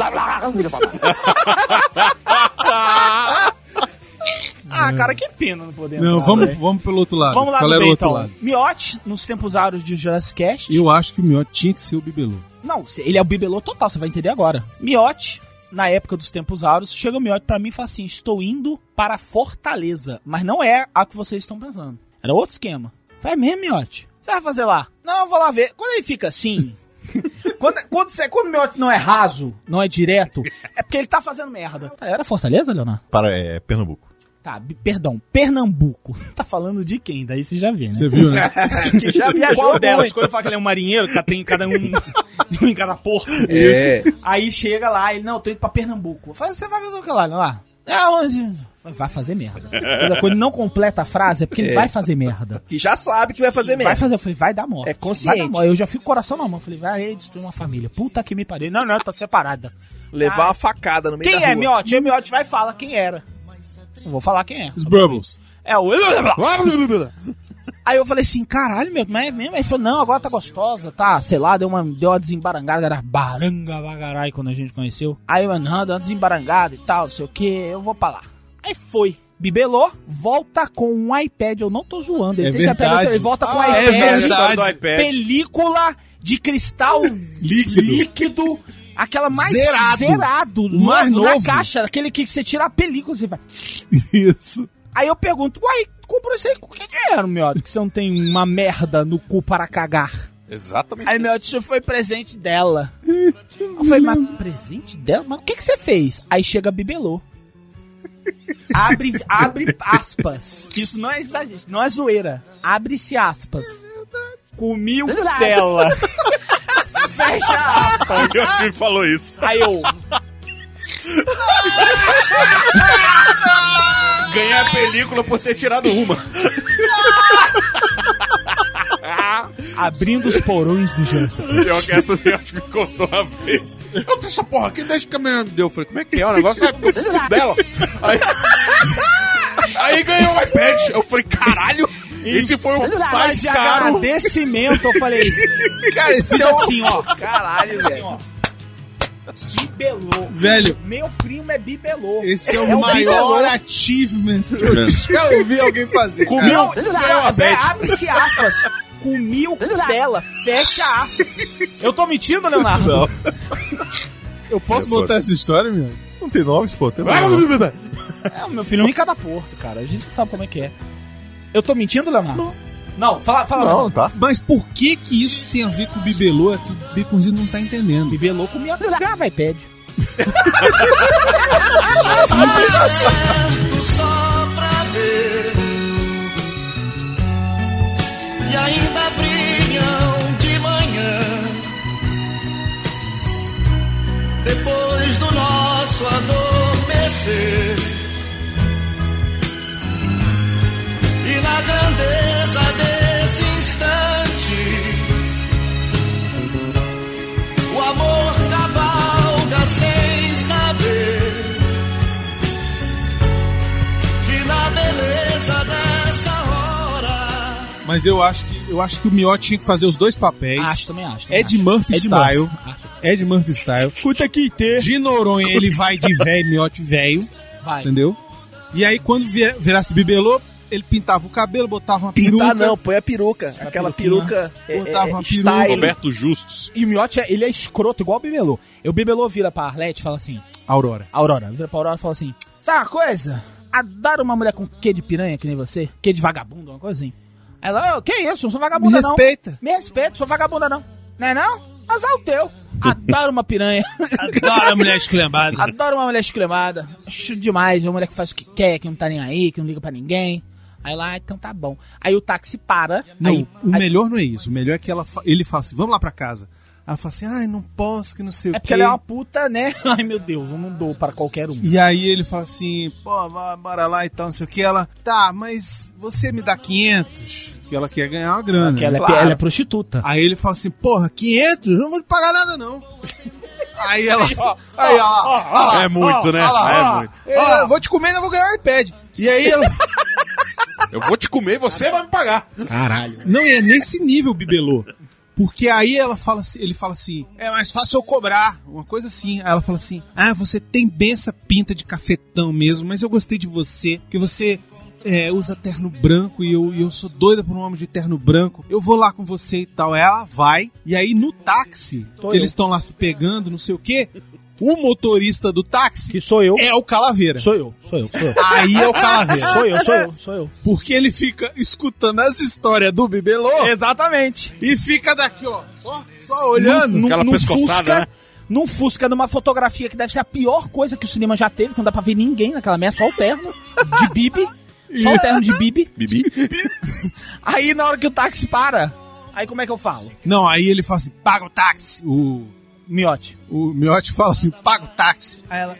Cara, que pena não poder Não, entrar, vamos pelo outro lado. Vamos lá Qual no era o bem, outro então. lado? Miotti, nos tempos áureos de Jurassic Cast. Eu acho que o Miote tinha que ser o Bibelô. Não, ele é o bibelô total, você vai entender agora. Miotti, na época dos tempos áureos, chega o Miotti pra mim e fala assim, estou indo para Fortaleza. Mas não é a que vocês estão pensando. Era outro esquema. Vai mesmo, Miotti? Você vai fazer lá? Não, eu vou lá ver. Quando ele fica assim... quando o Miotti não é raso, não é direto, é porque ele tá fazendo merda. Era Fortaleza, Leonardo? Pernambuco. Tá, perdão, Pernambuco. Tá falando de quem? Daí você já vê, né? Você viu, né? Que já viajou Qual delas? muito. Quando eu falo que ele é um marinheiro, que tem cada um em cada porto. É. Aí chega lá, ele, não, eu tô indo pra Pernambuco. Eu falo, você vai fazer o que lá? Lá? É onde? Vai fazer merda. Quando ele não completa a frase, é porque ele vai fazer merda. Que já sabe que vai fazer merda. Vai fazer, eu falei, vai dar morte. É consciente. Vai dar morte. Eu já fico com o coração na mão. Falei, vai destruir uma família. Puta que me pariu. Não, tá separada. Levar uma facada no meio Quem da é, rua. Miotti? Miotti vai falar quem era. Não vou falar quem é. Os Brubbles. É o... Aí eu falei assim, caralho, meu, mas é mesmo? Aí ele falou, não, agora tá gostosa, tá, sei lá, deu uma desembarangada, era baranga bagarai quando a gente conheceu. Aí eu, não, deu uma desembarangada e tal, não sei o que, eu vou pra lá. Aí foi. Bibelô volta com um iPad, eu não tô zoando. Ele É tem esse iPad, verdade. ele volta com um É iPad, verdade. Do iPad. película de cristal líquido. Aquela mais zerado O mais na novo. caixa, aquele que você tira a película, você vai... Isso. Aí eu pergunto, uai, comprou isso aí, o que era, Miotti? Que você não tem uma merda no cu para cagar? Exatamente. Aí Miotti, isso foi presente dela. Eu falei, mas presente dela? Mas o que você fez? Aí chega Bibelô. Abre aspas. Isso não é exagero, isso não é zoeira. Abre-se aspas. Comi o dela. Fecha aspas. Meu filho falou isso. Aí eu... Ganhar a película por ter tirado uma. Abrindo os porões do Jansen. Pior que essa me contou uma vez. Eu tenho essa porra aqui desde que a menina me deu. Eu falei, como é que é? O negócio é pro filho dela. Aí ganhou o iPad. Eu falei, caralho. Esse foi o mais de caro. agradecimento, eu falei... Cara, esse é assim, ó. Caralho, Assim, velho. ó. Bibelô. Velho, Meu primo é Bibelô. esse é o maior achievement que eu já ouvi alguém fazer. Comeu... Ganhou a bet. Abre-se aspas. Comi o cu dela. Fecha aspas. Eu tô mentindo, Leonardo? Não. Eu posso botar essa história, meu? Não tem nomes, pô. Tem É, o meu filho é um em cada porto, cara. A gente sabe como é que é. Eu tô mentindo, Leonardo? Não, fala. Não, tá. Mas por que isso tem a ver com o bibelô? É que o Baconzitos não tá entendendo. Bibelô comia vai, pede. Só pra ver. E ainda brilham de manhã. Depois do nosso adormecer. E na grandeza desse instante, o amor cavalga sem saber. E na beleza dessa hora. Mas eu acho que o Miotti tinha que fazer os dois papéis. Também acho. Ed Murphy Style. Ed Murphy Style. Puta que ter. De Noronha ele vai de velho, Miotti velho. Vai. Entendeu? E aí quando virasse bibelô, ele pintava o cabelo, botava uma peruca. Pintar não, põe a peruca. Aquela peruca. Botava uma style. peruca. Roberto Justus. E o Miotti, ele é escroto, igual o Bibelô. E o Bibelô vira pra Arlete e fala assim... Aurora. Vira pra Aurora e fala assim... Sabe uma coisa? Adoro uma mulher com quê de piranha, que nem você. Quê de vagabundo, uma coisa assim. Ela, que isso? Não sou vagabunda, não. Me respeita, sou vagabunda, não. Não é não? Azar o teu. Adoro uma piranha. Adoro a mulher esculhambada. Adoro uma mulher esculhambada. Acho demais. Uma mulher que faz o que quer, que não tá nem aí, que não liga pra ninguém. Aí lá, então tá bom. Aí o táxi para. Não, melhor não é isso. O melhor é que ele fala assim, vamos lá pra casa. Ela fala assim, ai, não posso, que não sei o quê. É porque ela é uma puta, né? Ai, meu Deus, eu não dou para qualquer um. E aí ele fala assim, pô, bora lá e tal, não sei o que. Ela, tá, mas você me dá 500, que ela quer ganhar uma grana. Porque ela, claro. ela é prostituta. Aí ele fala assim, porra, 500? Eu não vou te pagar nada, não. Aí ela, É muito, né? É muito. Eu vou te comer e não vou ganhar um iPad. E aí ela... Eu vou te comer e você vai me pagar. Caralho. Não, é nesse nível, Bibelô. Porque aí ele fala assim, é mais fácil eu cobrar, uma coisa assim. Aí ela fala assim, você tem bem essa pinta de cafetão mesmo, mas eu gostei de você, porque você usa terno branco e eu sou doida por um homem de terno branco, eu vou lá com você e tal. Aí ela vai, e aí no táxi, que eles estão lá se pegando, não sei o quê, o motorista do táxi, que sou eu, é o Calaveira. Sou eu. Aí é o Calaveira. Sou eu. Porque ele fica escutando as histórias do Bibelô. Exatamente. E fica daqui, ó só olhando. Aquela pescoçada, né? Num Fusca, numa fotografia que deve ser a pior coisa que o cinema já teve, que não dá pra ver ninguém naquela merda, só o terno de Bibi. Só o terno de Bibi. Aí na hora que o táxi para, aí como é que eu falo? Não, aí ele fala assim, paga o táxi. O Miotti fala assim, paga o táxi. Aí ela,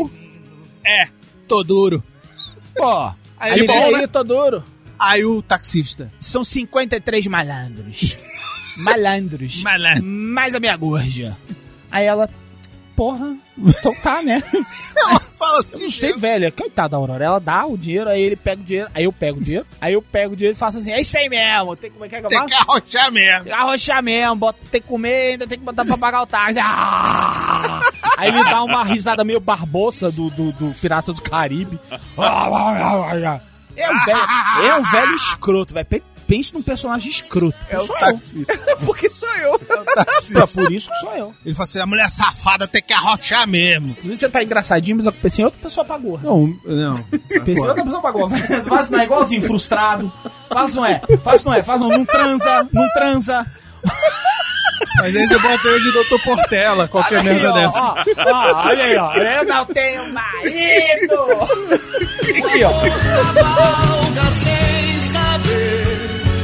tô duro. Pô, aí ele bom, né? Tô duro. Aí o taxista, são 53 malandros. Mais a minha gorja. Aí ela, porra, então tá, né? Ela fala assim, não sei, velho, coitada da Aurora, ela dá o dinheiro, aí ele pega o dinheiro, aí eu pego o dinheiro e faço assim, é isso aí mesmo, tem que arrochar mesmo. Tem que arrochar mesmo, tem que comer, ainda tem que botar pra pagar o táxi. Aí ele dá uma risada meio Barbosa do Piratas do Caribe. É um velho escroto, velho. Pense num personagem escroto. É o taxista. Porque sou eu. É o taxista. Por isso que sou eu. Ele fala assim, a mulher safada tem que arrochar mesmo. Inclusive você tá engraçadinho, mas eu pensei em outra pessoa pagou. Não. Pensei em outra pessoa pagou. Faz não é igualzinho, frustrado. Faz não é. Não transa. Mas aí você bota eu de Dr. Portela, qualquer merda dessa. Olha aí, ó. Eu não tenho marido. Aqui, ó. Cavalga sem saber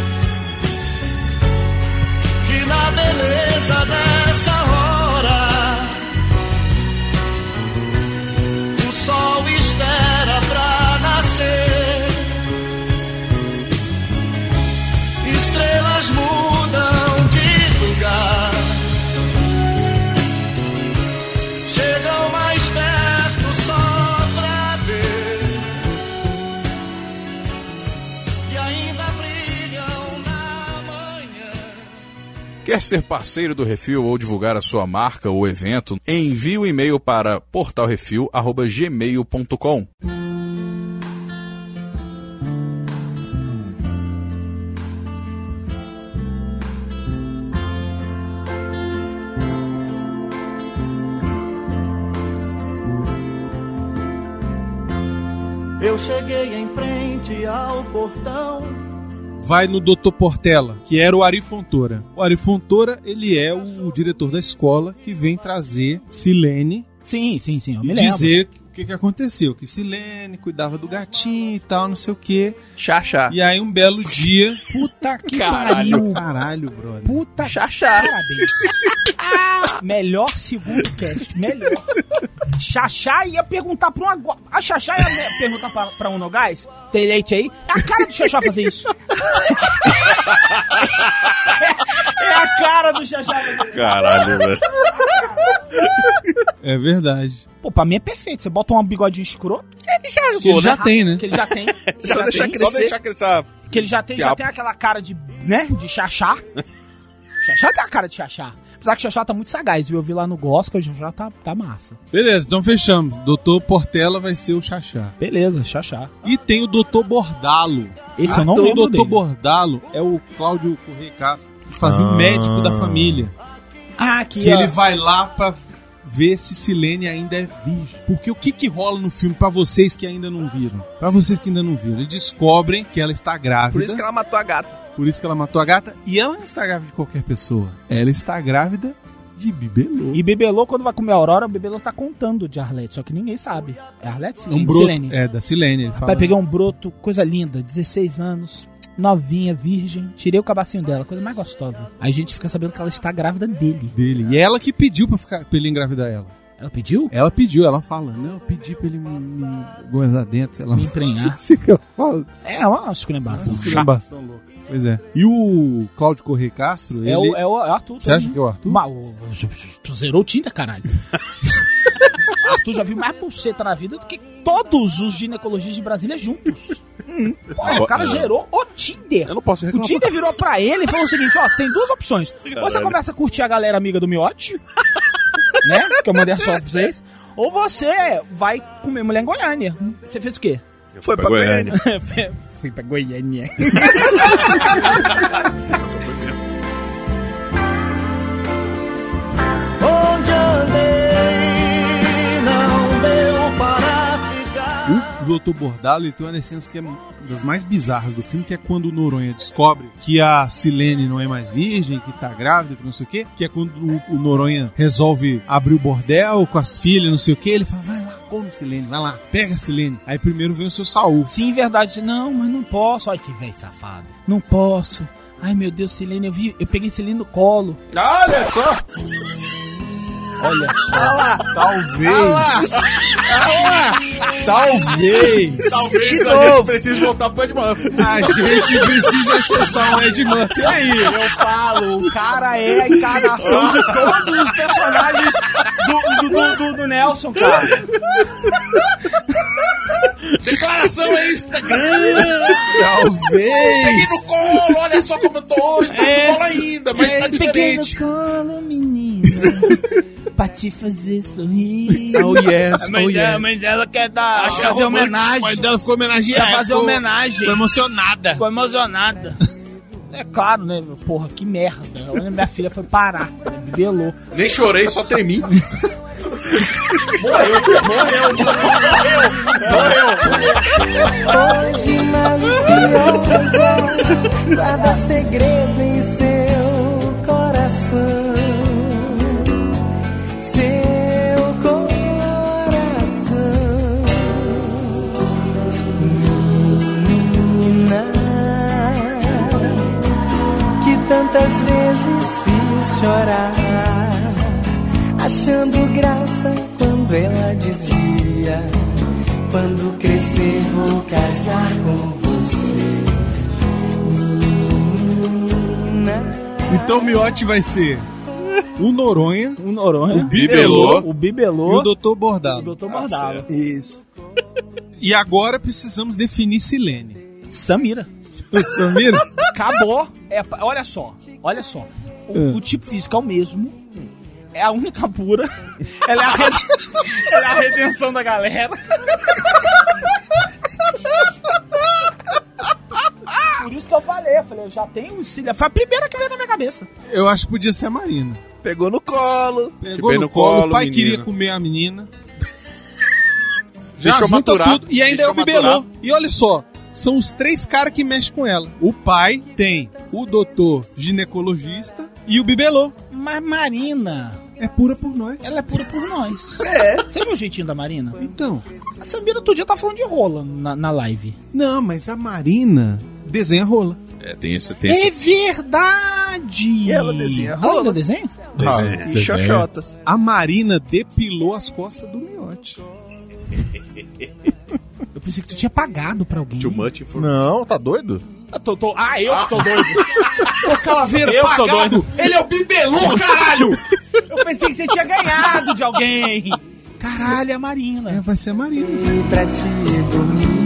que na beleza dessa hora o sol espera pra nascer, estrelas mudam de lugar, chegam mais perto só pra ver e ainda brilham na manhã. Quer ser parceiro do Refil ou divulgar a sua marca ou evento? Envie um e-mail para portalrefil@gmail.com. Eu cheguei em frente ao portão vai no Dr. Portela, que era o Ari Fontoura. O Ari Fontoura, ele é o diretor da escola que vem trazer Silene. Sim, eu me e lembro. Dizer o que aconteceu, que Silene cuidava do gatinho e tal, não sei o que. Xaxá. E aí um belo dia... Puta que pariu. Caralho, brother. Puta Xaxá. Parabéns. Melhor segundo cast, melhor. Xaxá ia perguntar pra uma... A Xaxá ia perguntar pra um Nogais, tem leite aí? É a cara do Xaxá fazer isso. É a cara do Xaxá fazer isso. Caralho, velho. É verdade. Pô, pra mim é perfeito. Você bota um bigodinho escroto. Que ele já tem, né? Que ele já tem. Só deixar crescer. Que ele já tem aquela cara de, né, de Xaxá. Xaxá tem a cara de Xaxá. Apesar que o Xaxá tá muito sagaz, viu? Eu vi lá no Gosca, o Xaxá tá massa. Beleza, então fechamos. Dr. Portela vai ser o Xaxá. Beleza, Xaxá. E tem o Dr. Bordalo. Esse eu não lembro O Dr. dele. Bordalo é o Cláudio Correia Castro, que fazia o médico da família. Ah, que ele vai lá pra ver se Silene ainda é virgem. Porque o que rola no filme pra vocês que ainda não viram? Pra vocês que ainda não viram, eles descobrem que ela está grávida. Por isso que ela matou a gata. Por isso que ela matou a gata. E ela não está grávida de qualquer pessoa. Ela está grávida de Bibelô. E Bibelô, quando vai comer a Aurora, o Bibelô tá contando de Arlete, só que ninguém sabe. É Arlete? Silene? Um broto, Silene. é, da Silene. Ele fala. Pai, peguei um broto, coisa linda, 16 anos, novinha, virgem. Tirei o cabacinho dela, coisa mais gostosa. Aí a gente fica sabendo que ela está grávida dele. E é ela que pediu pra ele engravidar ela. Ela pediu? Ela pediu, ela fala. Não, eu pedi pra ele me gozar dentro, sei lá. Me emprenhar. Assim que eu falo. É uma esculhambação. Esculhambação louca. Pois é. E o Cláudio Correia Castro, é ele... o Arthur. Você acha que é o Arthur? Tu zerou o Tinder, caralho. Arthur já viu mais buceta na vida do que todos os ginecologistas de Brasília juntos. Pô, o cara gerou o Tinder. Eu não posso reclamar. O Tinder virou pra ele e falou o seguinte, ó, você tem duas opções. Ou você começa a curtir a galera amiga do Miote, né, que eu mandei a foto pra vocês, ou você vai comer mulher em Goiânia. Você fez o quê? Foi pra Goiânia. Fui pra Goiânia. Onde andei, não deu para ficar. O Dr. Bordalo, ele tem uma das cenas que é das mais bizarras do filme, que é quando o Noronha descobre que a Silene não é mais virgem, que tá grávida, que não sei o quê, que é quando o Noronha resolve abrir o bordel com as filhas, não sei o quê, ele fala, vai lá, come Silene, vai lá, pega a Silene. Aí primeiro vem o seu Saul. Sim, verdade. Não, mas não posso. Olha que velho safado. Não posso. Ai, meu Deus, Silene, eu peguei Silene no colo. Olha só! Olha só. Talvez. Talvez. Talvez a gente precise voltar pro Ed Murphy. A gente precisa acessar o Ed Murphy. E aí? Eu falo, o cara é a encarnação de todos os personagens do Nelson, cara. Declaração é Instagram. Talvez. Peguei no colo, olha só como eu tô hoje. Tô no colo ainda, mas tá diferente. Peguei no colo, menina. Pra te fazer sorrir. Oh yes, A mãe dela quer fazer homenagem. A mãe dela ficou homenageada. Quer fazer homenagem. Ficou emocionada. Ficou emocionada. É claro, né? Porra, que merda. Olha, minha filha foi parar. Bibelô. Nem chorei, só tremi. Morreu. Hoje maliciosa guarda segredo em seu coração. Seu coração, menina, que tantas vezes fiz chorar, achando graça quando ela dizia: quando crescer vou casar com você, menina. Então o Miote vai ser o Noronha, o Bibelô e o Dr. Bordalo. O Dr. Bordalo. Isso. E agora precisamos definir Silene. Samira. Samira? Acabou. Olha só. O tipo físico é o mesmo. É a única pura. Ela é a redenção da galera. Por isso que eu falei, eu já tenho um cílio. Foi a primeira que veio na minha cabeça. Eu acho que podia ser a Marina. Pegou no colo. Pegou no colo, o pai queria comer a menina. Já Deixou junta maturar. tudo, e ainda é o Bibelô. E olha só, são os 3 caras que mexem com ela. O pai tem o doutor ginecologista e o bibelô. Mas Marina... é pura por nós. Ela é pura por nós. Você viu o jeitinho da Marina? Então. A Samira outro dia tá falando de rola na live. Não, mas a Marina desenha rola. Tem esse. É verdade! E ela desenha rola. Ela desenha? E xoxotas. A Marina depilou as costas do Miotti. Eu pensei que tu tinha pagado pra alguém. Too much for... Não, tá doido? Eu tô doido. Ô, Calaveira, eu tô doido. Ele é o bibelô, caralho! Eu pensei que você tinha ganhado de alguém. Caralho, a Marina. Vai ser a Marina. Cantei pra te dormir.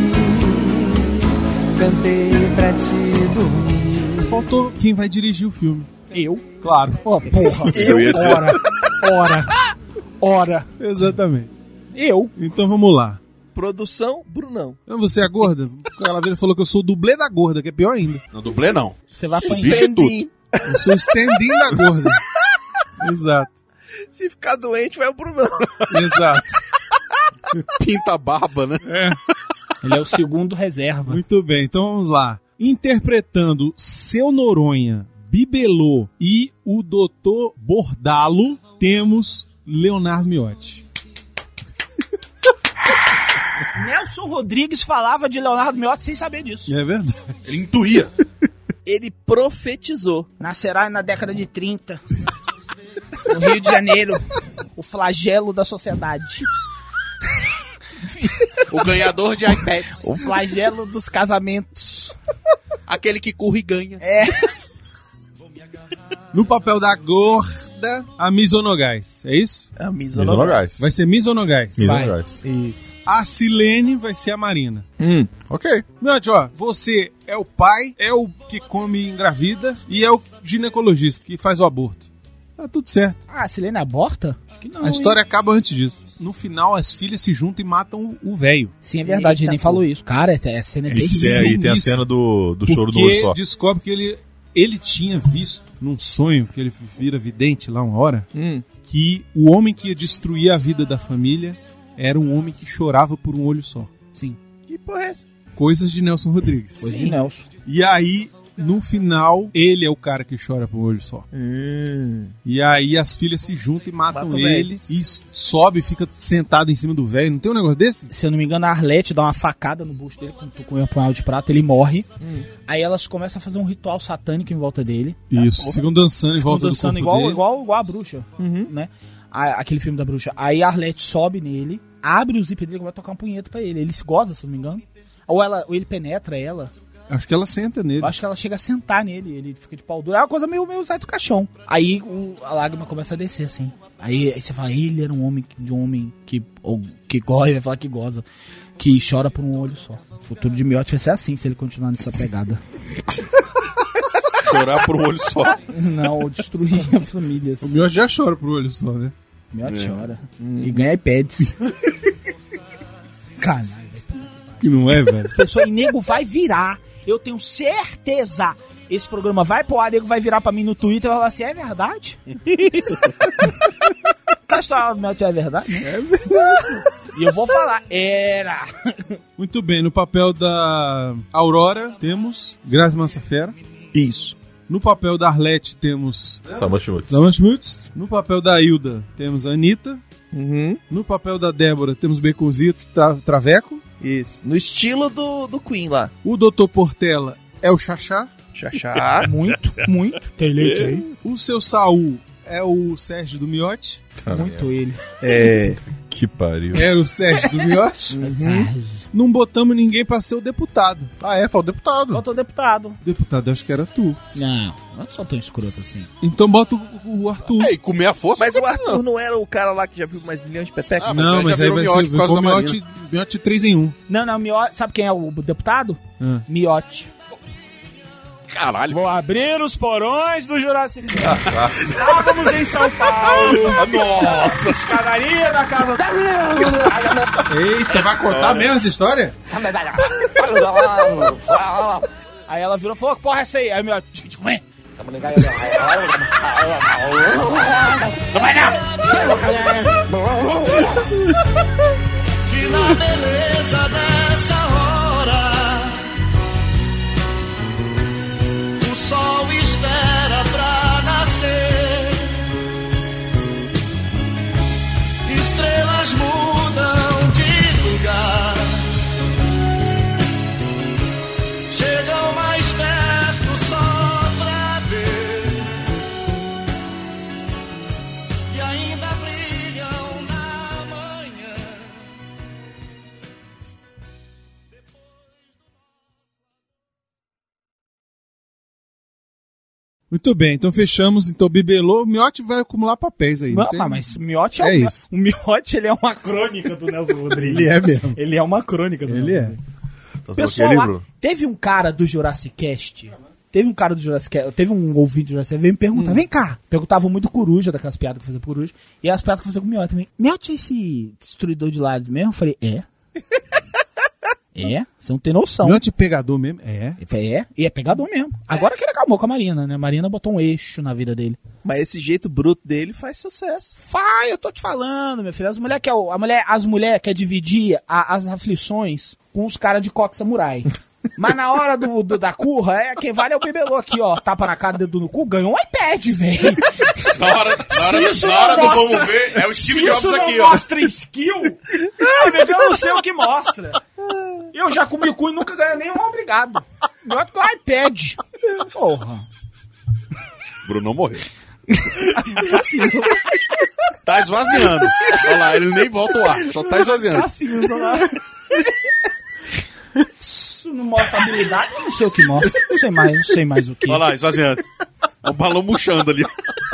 Cantei pra te dormir. Faltou quem vai dirigir o filme. Eu? Claro. Oh, porra. Eu ia dizer. Ora. Exatamente. Eu? Então vamos lá. Produção, Brunão. Então você é a gorda? O Calaveira falou que eu sou o dublê da gorda, que é pior ainda. Não dublê, não. Você vai apanhar. Substituto. Eu sou o stand-in da gorda. Exato. Se ficar doente, vai o Brunão. Exato. Pinta a barba, né? É. Ele é o segundo reserva. Muito bem, então vamos lá. Interpretando Seu Noronha, Bibelô e o Dr. Bordalo, temos Leonardo Miotti. Nelson Rodrigues falava de Leonardo Miotti sem saber disso. É verdade. Ele intuía. Ele profetizou. Nascerá na década de 30. No Rio de Janeiro. O flagelo da sociedade. O ganhador de iPads. O flagelo dos casamentos. Aquele que corre e ganha. É. No papel da gorda, a Misonogás. É isso? A Misonogás. Vai ser Misonogás. Misonogás. Isso. A Silene vai ser a Marina. Ok. Miotti, ó, você é o pai, é o que come e engravida e é o ginecologista que faz o aborto. Tá tudo certo. Ah, a Silene aborta? Acho que não. A história acaba antes disso. No final, as filhas se juntam e matam o velho. Sim, é verdade, ele nem falou isso. Cara, a cena é terrível. E tem a cena do choro do olho só. Porque descobre que ele tinha visto num sonho, que ele vira vidente lá uma hora, que o homem que ia destruir a vida da família era um homem que chorava por um olho só. Sim. Que porra é essa? Coisas de Nelson Rodrigues. Coisas de Nelson. E aí, no final, ele é o cara que chora por um olho só. E aí as filhas se juntam e matam ele. E sobe e fica sentado em cima do velho. Não tem um negócio desse? Se eu não me engano, a Arlete dá uma facada no busto dele com um punhal de prata, ele morre. Aí elas começam a fazer um ritual satânico em volta dele. Isso, ficam dançando em volta do corpo dele. Igual a bruxa, né? Aquele filme da bruxa. Aí a Arlete sobe nele, abre o zíper dele e vai tocar uma punheta pra ele. Ele se goza, se eu não me engano. Ou ele penetra ela. Acho que ela senta nele. Acho que ela chega a sentar nele, ele fica de pau duro. É uma coisa meio Zé do Caixão. Aí a lágrima começa a descer, assim. Aí você fala, ele era um homem que goza, vai falar que goza, que chora por um olho só. O futuro de Miotti vai ser assim, se ele continuar nessa pegada. Chorar por um olho só. Não, destruir a família. O Miotti já chora por um olho só, né? O Miotti chora. E ganha iPads. Caralho. Que não é, velho? E nego vai virar. Eu tenho certeza. Esse programa vai pro ar, nego vai virar pra mim no Twitter e vai falar assim, é verdade? A história do Miotti é verdade, né? É verdade. E eu vou falar, era. Muito bem, no papel da Aurora temos Grazi Massafera. Isso. No papel da Arlete temos Salma Schmutz. No papel da Hilda temos a Anitta. No papel da Débora temos Baconzitos Traveco. Isso. No estilo do Queen lá. O Dr. Portela é o Xaxá. Xaxá. Muito. Tem leite aí. O seu Saul é o Sérgio do Miotti. Muito ele. Que pariu. Era o Sérgio do Miotti. Não botamos ninguém pra ser o deputado. Falta o deputado. Bota o deputado. Deputado, acho que era tu. Não sou tão escroto assim. Então bota o Arthur. E comer a força. Mas o Arthur não era o cara lá que já viu mais milhões de petecos? Não, mas aí vai ser o Miotti 3 em 1. Não, Miotti, sabe quem é o deputado? Miotti. Caralho. Vou abrir os porões do Jurassic Park. Estávamos em São Paulo. Nossa. Escadaria da casa. Eita, vai contar mesmo essa história? Aí ela virou e falou, que porra é essa aí? Aí o Miotti, não vai Que na beleza dessa hora Muito bem, então fechamos. Então, Bibelô, o Miotti vai acumular papéis aí. Mas o Miotti é isso. O Miotti, ele é uma crônica do Nelson Rodrigues. Ele é mesmo. Ele é uma crônica do Nelson Rodrigues. Pessoal, lá, teve um cara do Jurassic Cast. Teve um ouvinte do Jurassic Cast, veio me perguntar, vem cá. Perguntava muito Coruja, daquelas piadas que fazia pro Coruja. E as piadas que fazia com o Miotti também. Miotti é esse destruidor de lares mesmo? Eu falei, é. É, você não tem noção. Miotti pegador mesmo? É. E é pegador mesmo. Agora que ele acabou com a Marina, né? A Marina botou um eixo na vida dele. Mas esse jeito bruto dele faz sucesso. Eu tô te falando, meu filho. As mulheres querem dividir as aflições com os caras de coque samurai. Mas na hora da curra, quem vale é o Bibelô aqui, ó. Tapa na cara, dedo no cu, ganhou um iPad, velho. Na hora do vamos ver, é o Steve Jobs aqui, ó. Se isso não mostra skill, eu não sei o que mostra. Eu já comi cu e nunca ganhei nenhum obrigado. Melhor que o iPad. Porra. Bruno morreu. Tá esvaziando. Olha lá, ele nem volta o ar, só tá esvaziando. Olha lá. Isso não mostra habilidade, não sei o que mostra. Não sei mais o que. Olha lá, esvaziando. O balão murchando ali.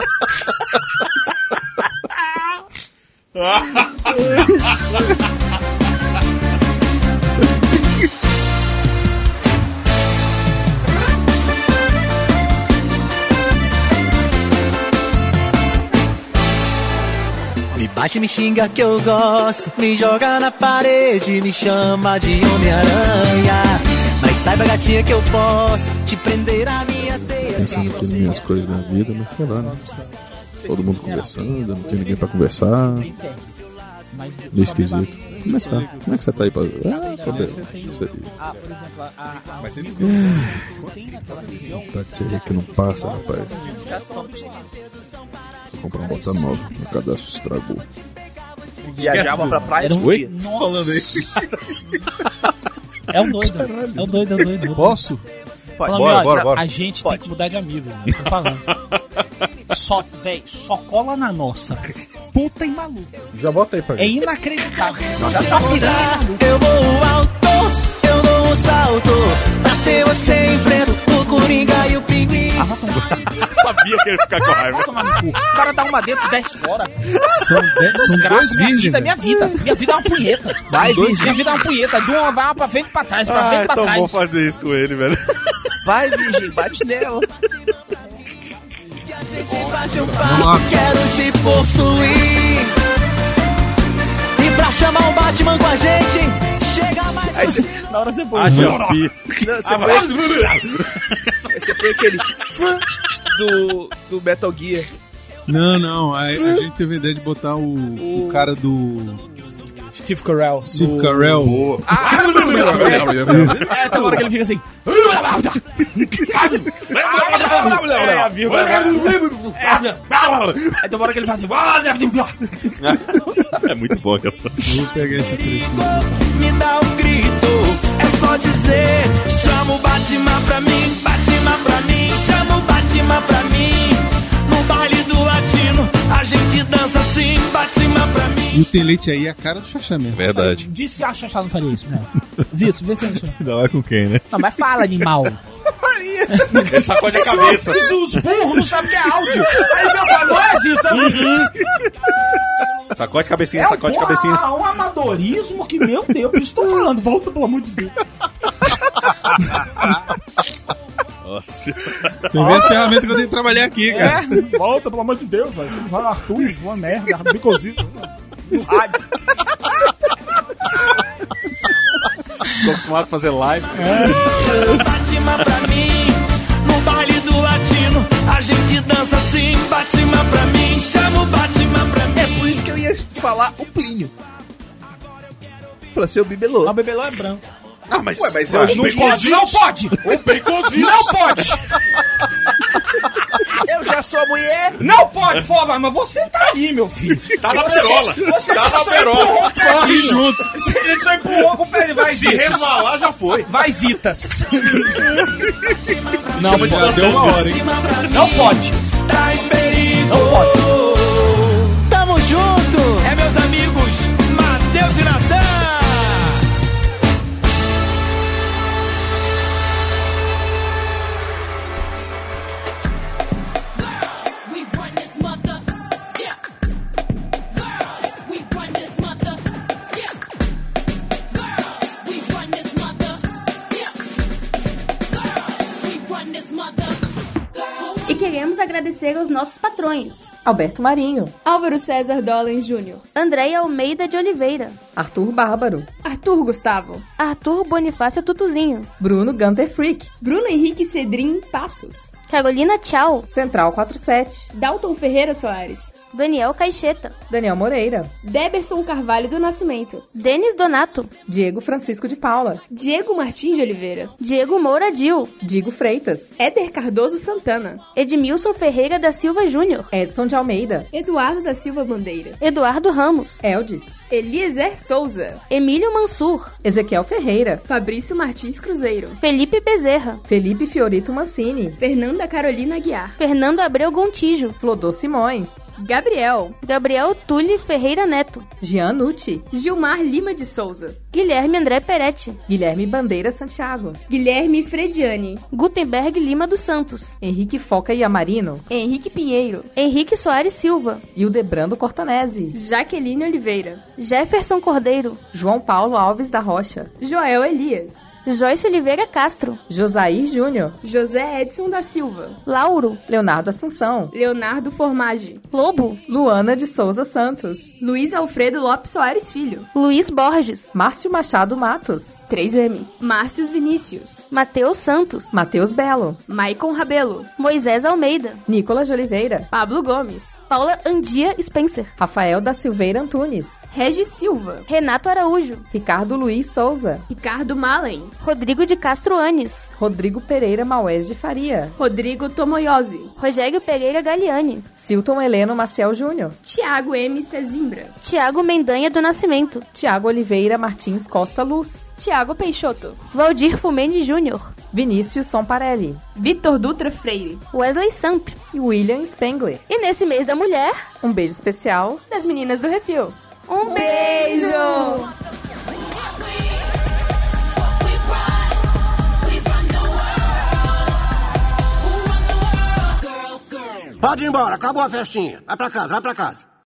Me bate, me xinga que eu gosto, me joga na parede, me chama de Homem-Aranha. Mas saiba, gatinha, que eu posso te prender a minha teia. Pensando aqui nas minhas coisas da vida, mas sei lá, né? Todo mundo conversando, não tem ninguém pra conversar. Meio esquisito. Mas tá, como é que você tá aí? Isso aí. Pode ser que não passa, rapaz. Vou comprar um bota nova, meu cadastro estragou. Viajava pra praia. Foi? Falando aí. É um doido. Posso? Bora. A gente tem que mudar de amigo, né? Tô falando. Só cola na nossa. Puta e maluco. Já bota aí pra É inacreditável. Já tá virando. Eu vou alto, eu dou um salto. Pra ter você enfrento o Coringa e o Pinguim. Sabia que ele ia ficar com raiva. O cara dá uma dentro, 10 fora. São dois virgens. Minha vida é uma punheta. Minha vida é uma punheta. De uma vai pra frente e pra trás, pra frente e pra trás. Então vou fazer isso com ele, velho. Vai, virgem, bate nela. Quero te possuir. E pra chamar o Batman com a gente, chega mais. Aí na hora você põe. Você foi aquele fã do Metal Gear. Não. A gente teve a ideia de botar o cara do Steve Carell. Boa. Tem hora que ele fica assim. A vírgula. Aí tem hora que ele faz assim. É muito bom aquela. Vou pegar esse trecho. Me dá um grito, é só dizer. Chama o Batman pra mim, chama o Batman pra mim. No baile do latino, a gente dança assim, Batman pra mim. E o Tem Leite aí é a cara do Xaxá mesmo. Verdade. Disse que a Xaxá não faria isso, né? Zito, vê se é isso. Não é com quem, né? Não, mas fala, animal. Ele sacode a cabeça. Os burros não sabem o que é áudio. Aí meu falou, Zito. Sacode cabecinha, sacode cabecinha. Um amadorismo que, meu Deus, por isso tô falando. Volta, pelo amor de Deus. Nossa. Você vê as ferramentas que eu tenho que trabalhar aqui, cara. Volta, pelo amor de Deus, velho. Vai Arthur, uma merda, bicozinho. No rádio. Tô acostumado a fazer live. Batman pra mim, no baile do latino, a gente dança assim, Batman pra mim, chama o Batman pra mim. É por isso que eu ia falar o Plínio. Pra ser o Bibelô. O Bibelô é branco. Ah, mas eu Não pode! O baconzinho. Não pode! Eu já sou a mulher. Não pode, Fova, mas você tá aí, meu filho. Tá na perola. Você Tá só na perola. corre junto. Ele só empurrou com o pé. Vai, Se resvalar, já foi. Vai, Zitas. Não, já deu uma hora, hein? Não pode. Tá em perigo. Não pode. Tamo junto. É, meus amigos, Matheus e Natan. agradecer aos nossos patrões: Alberto Marinho, Álvaro César Dollens Júnior, Andréia Almeida de Oliveira, Arthur Bárbaro, Arthur Gustavo, Arthur Bonifácio Tutuzinho, Bruno Gunter Freak, Bruno Henrique Cedrim Passos, Carolina Tchau, Central 47, Dalton Ferreira Soares, Daniel Caixeta, Daniel Moreira, Deberson Carvalho do Nascimento, Denis Donato, Diego Francisco de Paula, Diego Martins de Oliveira, Diego Moura Dil, Digo Freitas, Éder Cardoso Santana, Edmilson Ferreira da Silva Júnior, Edson de Almeida, Eduardo da Silva Bandeira, Eduardo Ramos, Eldes, Eliezer Souza, Emílio Mansur, Ezequiel Ferreira, Fabrício Martins Cruzeiro, Felipe Bezerra, Felipe Fiorito Mancini, Fernanda Carolina Aguiar, Fernando Abreu Gontijo, Flodô Simões, Gabriel Tulli Ferreira Neto, Jean Nucci, Gilmar Lima de Souza, Guilherme André Peretti, Guilherme Bandeira Santiago, Guilherme Frediani, Gutenberg Lima dos Santos, Henrique Foca Iamarino, Henrique Pinheiro, Henrique Soares Silva, Hildebrando Cortonese, Jaqueline Oliveira, Jefferson Cordeiro, João Paulo Alves da Rocha, Joel Elias, Joyce Oliveira Castro, Josair Júnior, José Edson da Silva, Lauro, Leonardo Assunção, Leonardo Formage, Lobo, Luana de Souza Santos, Luiz Alfredo Lopes Soares Filho, Luiz Borges, Márcio Machado Matos, 3M, Márcios Vinícius, Mateus Santos, Matheus Belo, Maicon Rabelo, Moisés Almeida, Nicolas de Oliveira, Pablo Gomes, Paula Andia Spencer, Rafael da Silveira Antunes, Regis Silva, Renato Araújo, Ricardo Luiz Souza, Ricardo Malen, Rodrigo de Castro Anes, Rodrigo Pereira Maués de Faria, Rodrigo Tomoyosi, Rogério Pereira Galiani, Silton Heleno Maciel Júnior, Tiago M. Cezimbra, Tiago Mendanha do Nascimento, Tiago Oliveira Martins Costa Luz, Tiago Peixoto, Valdir Fumene Júnior, Vinícius Somparelli, Vitor Dutra Freire, Wesley Samp e William Spengler. E nesse mês da mulher, um beijo especial das meninas do Refil. Um beijo! Pode ir embora, acabou a festinha. Vai pra casa, vai pra casa.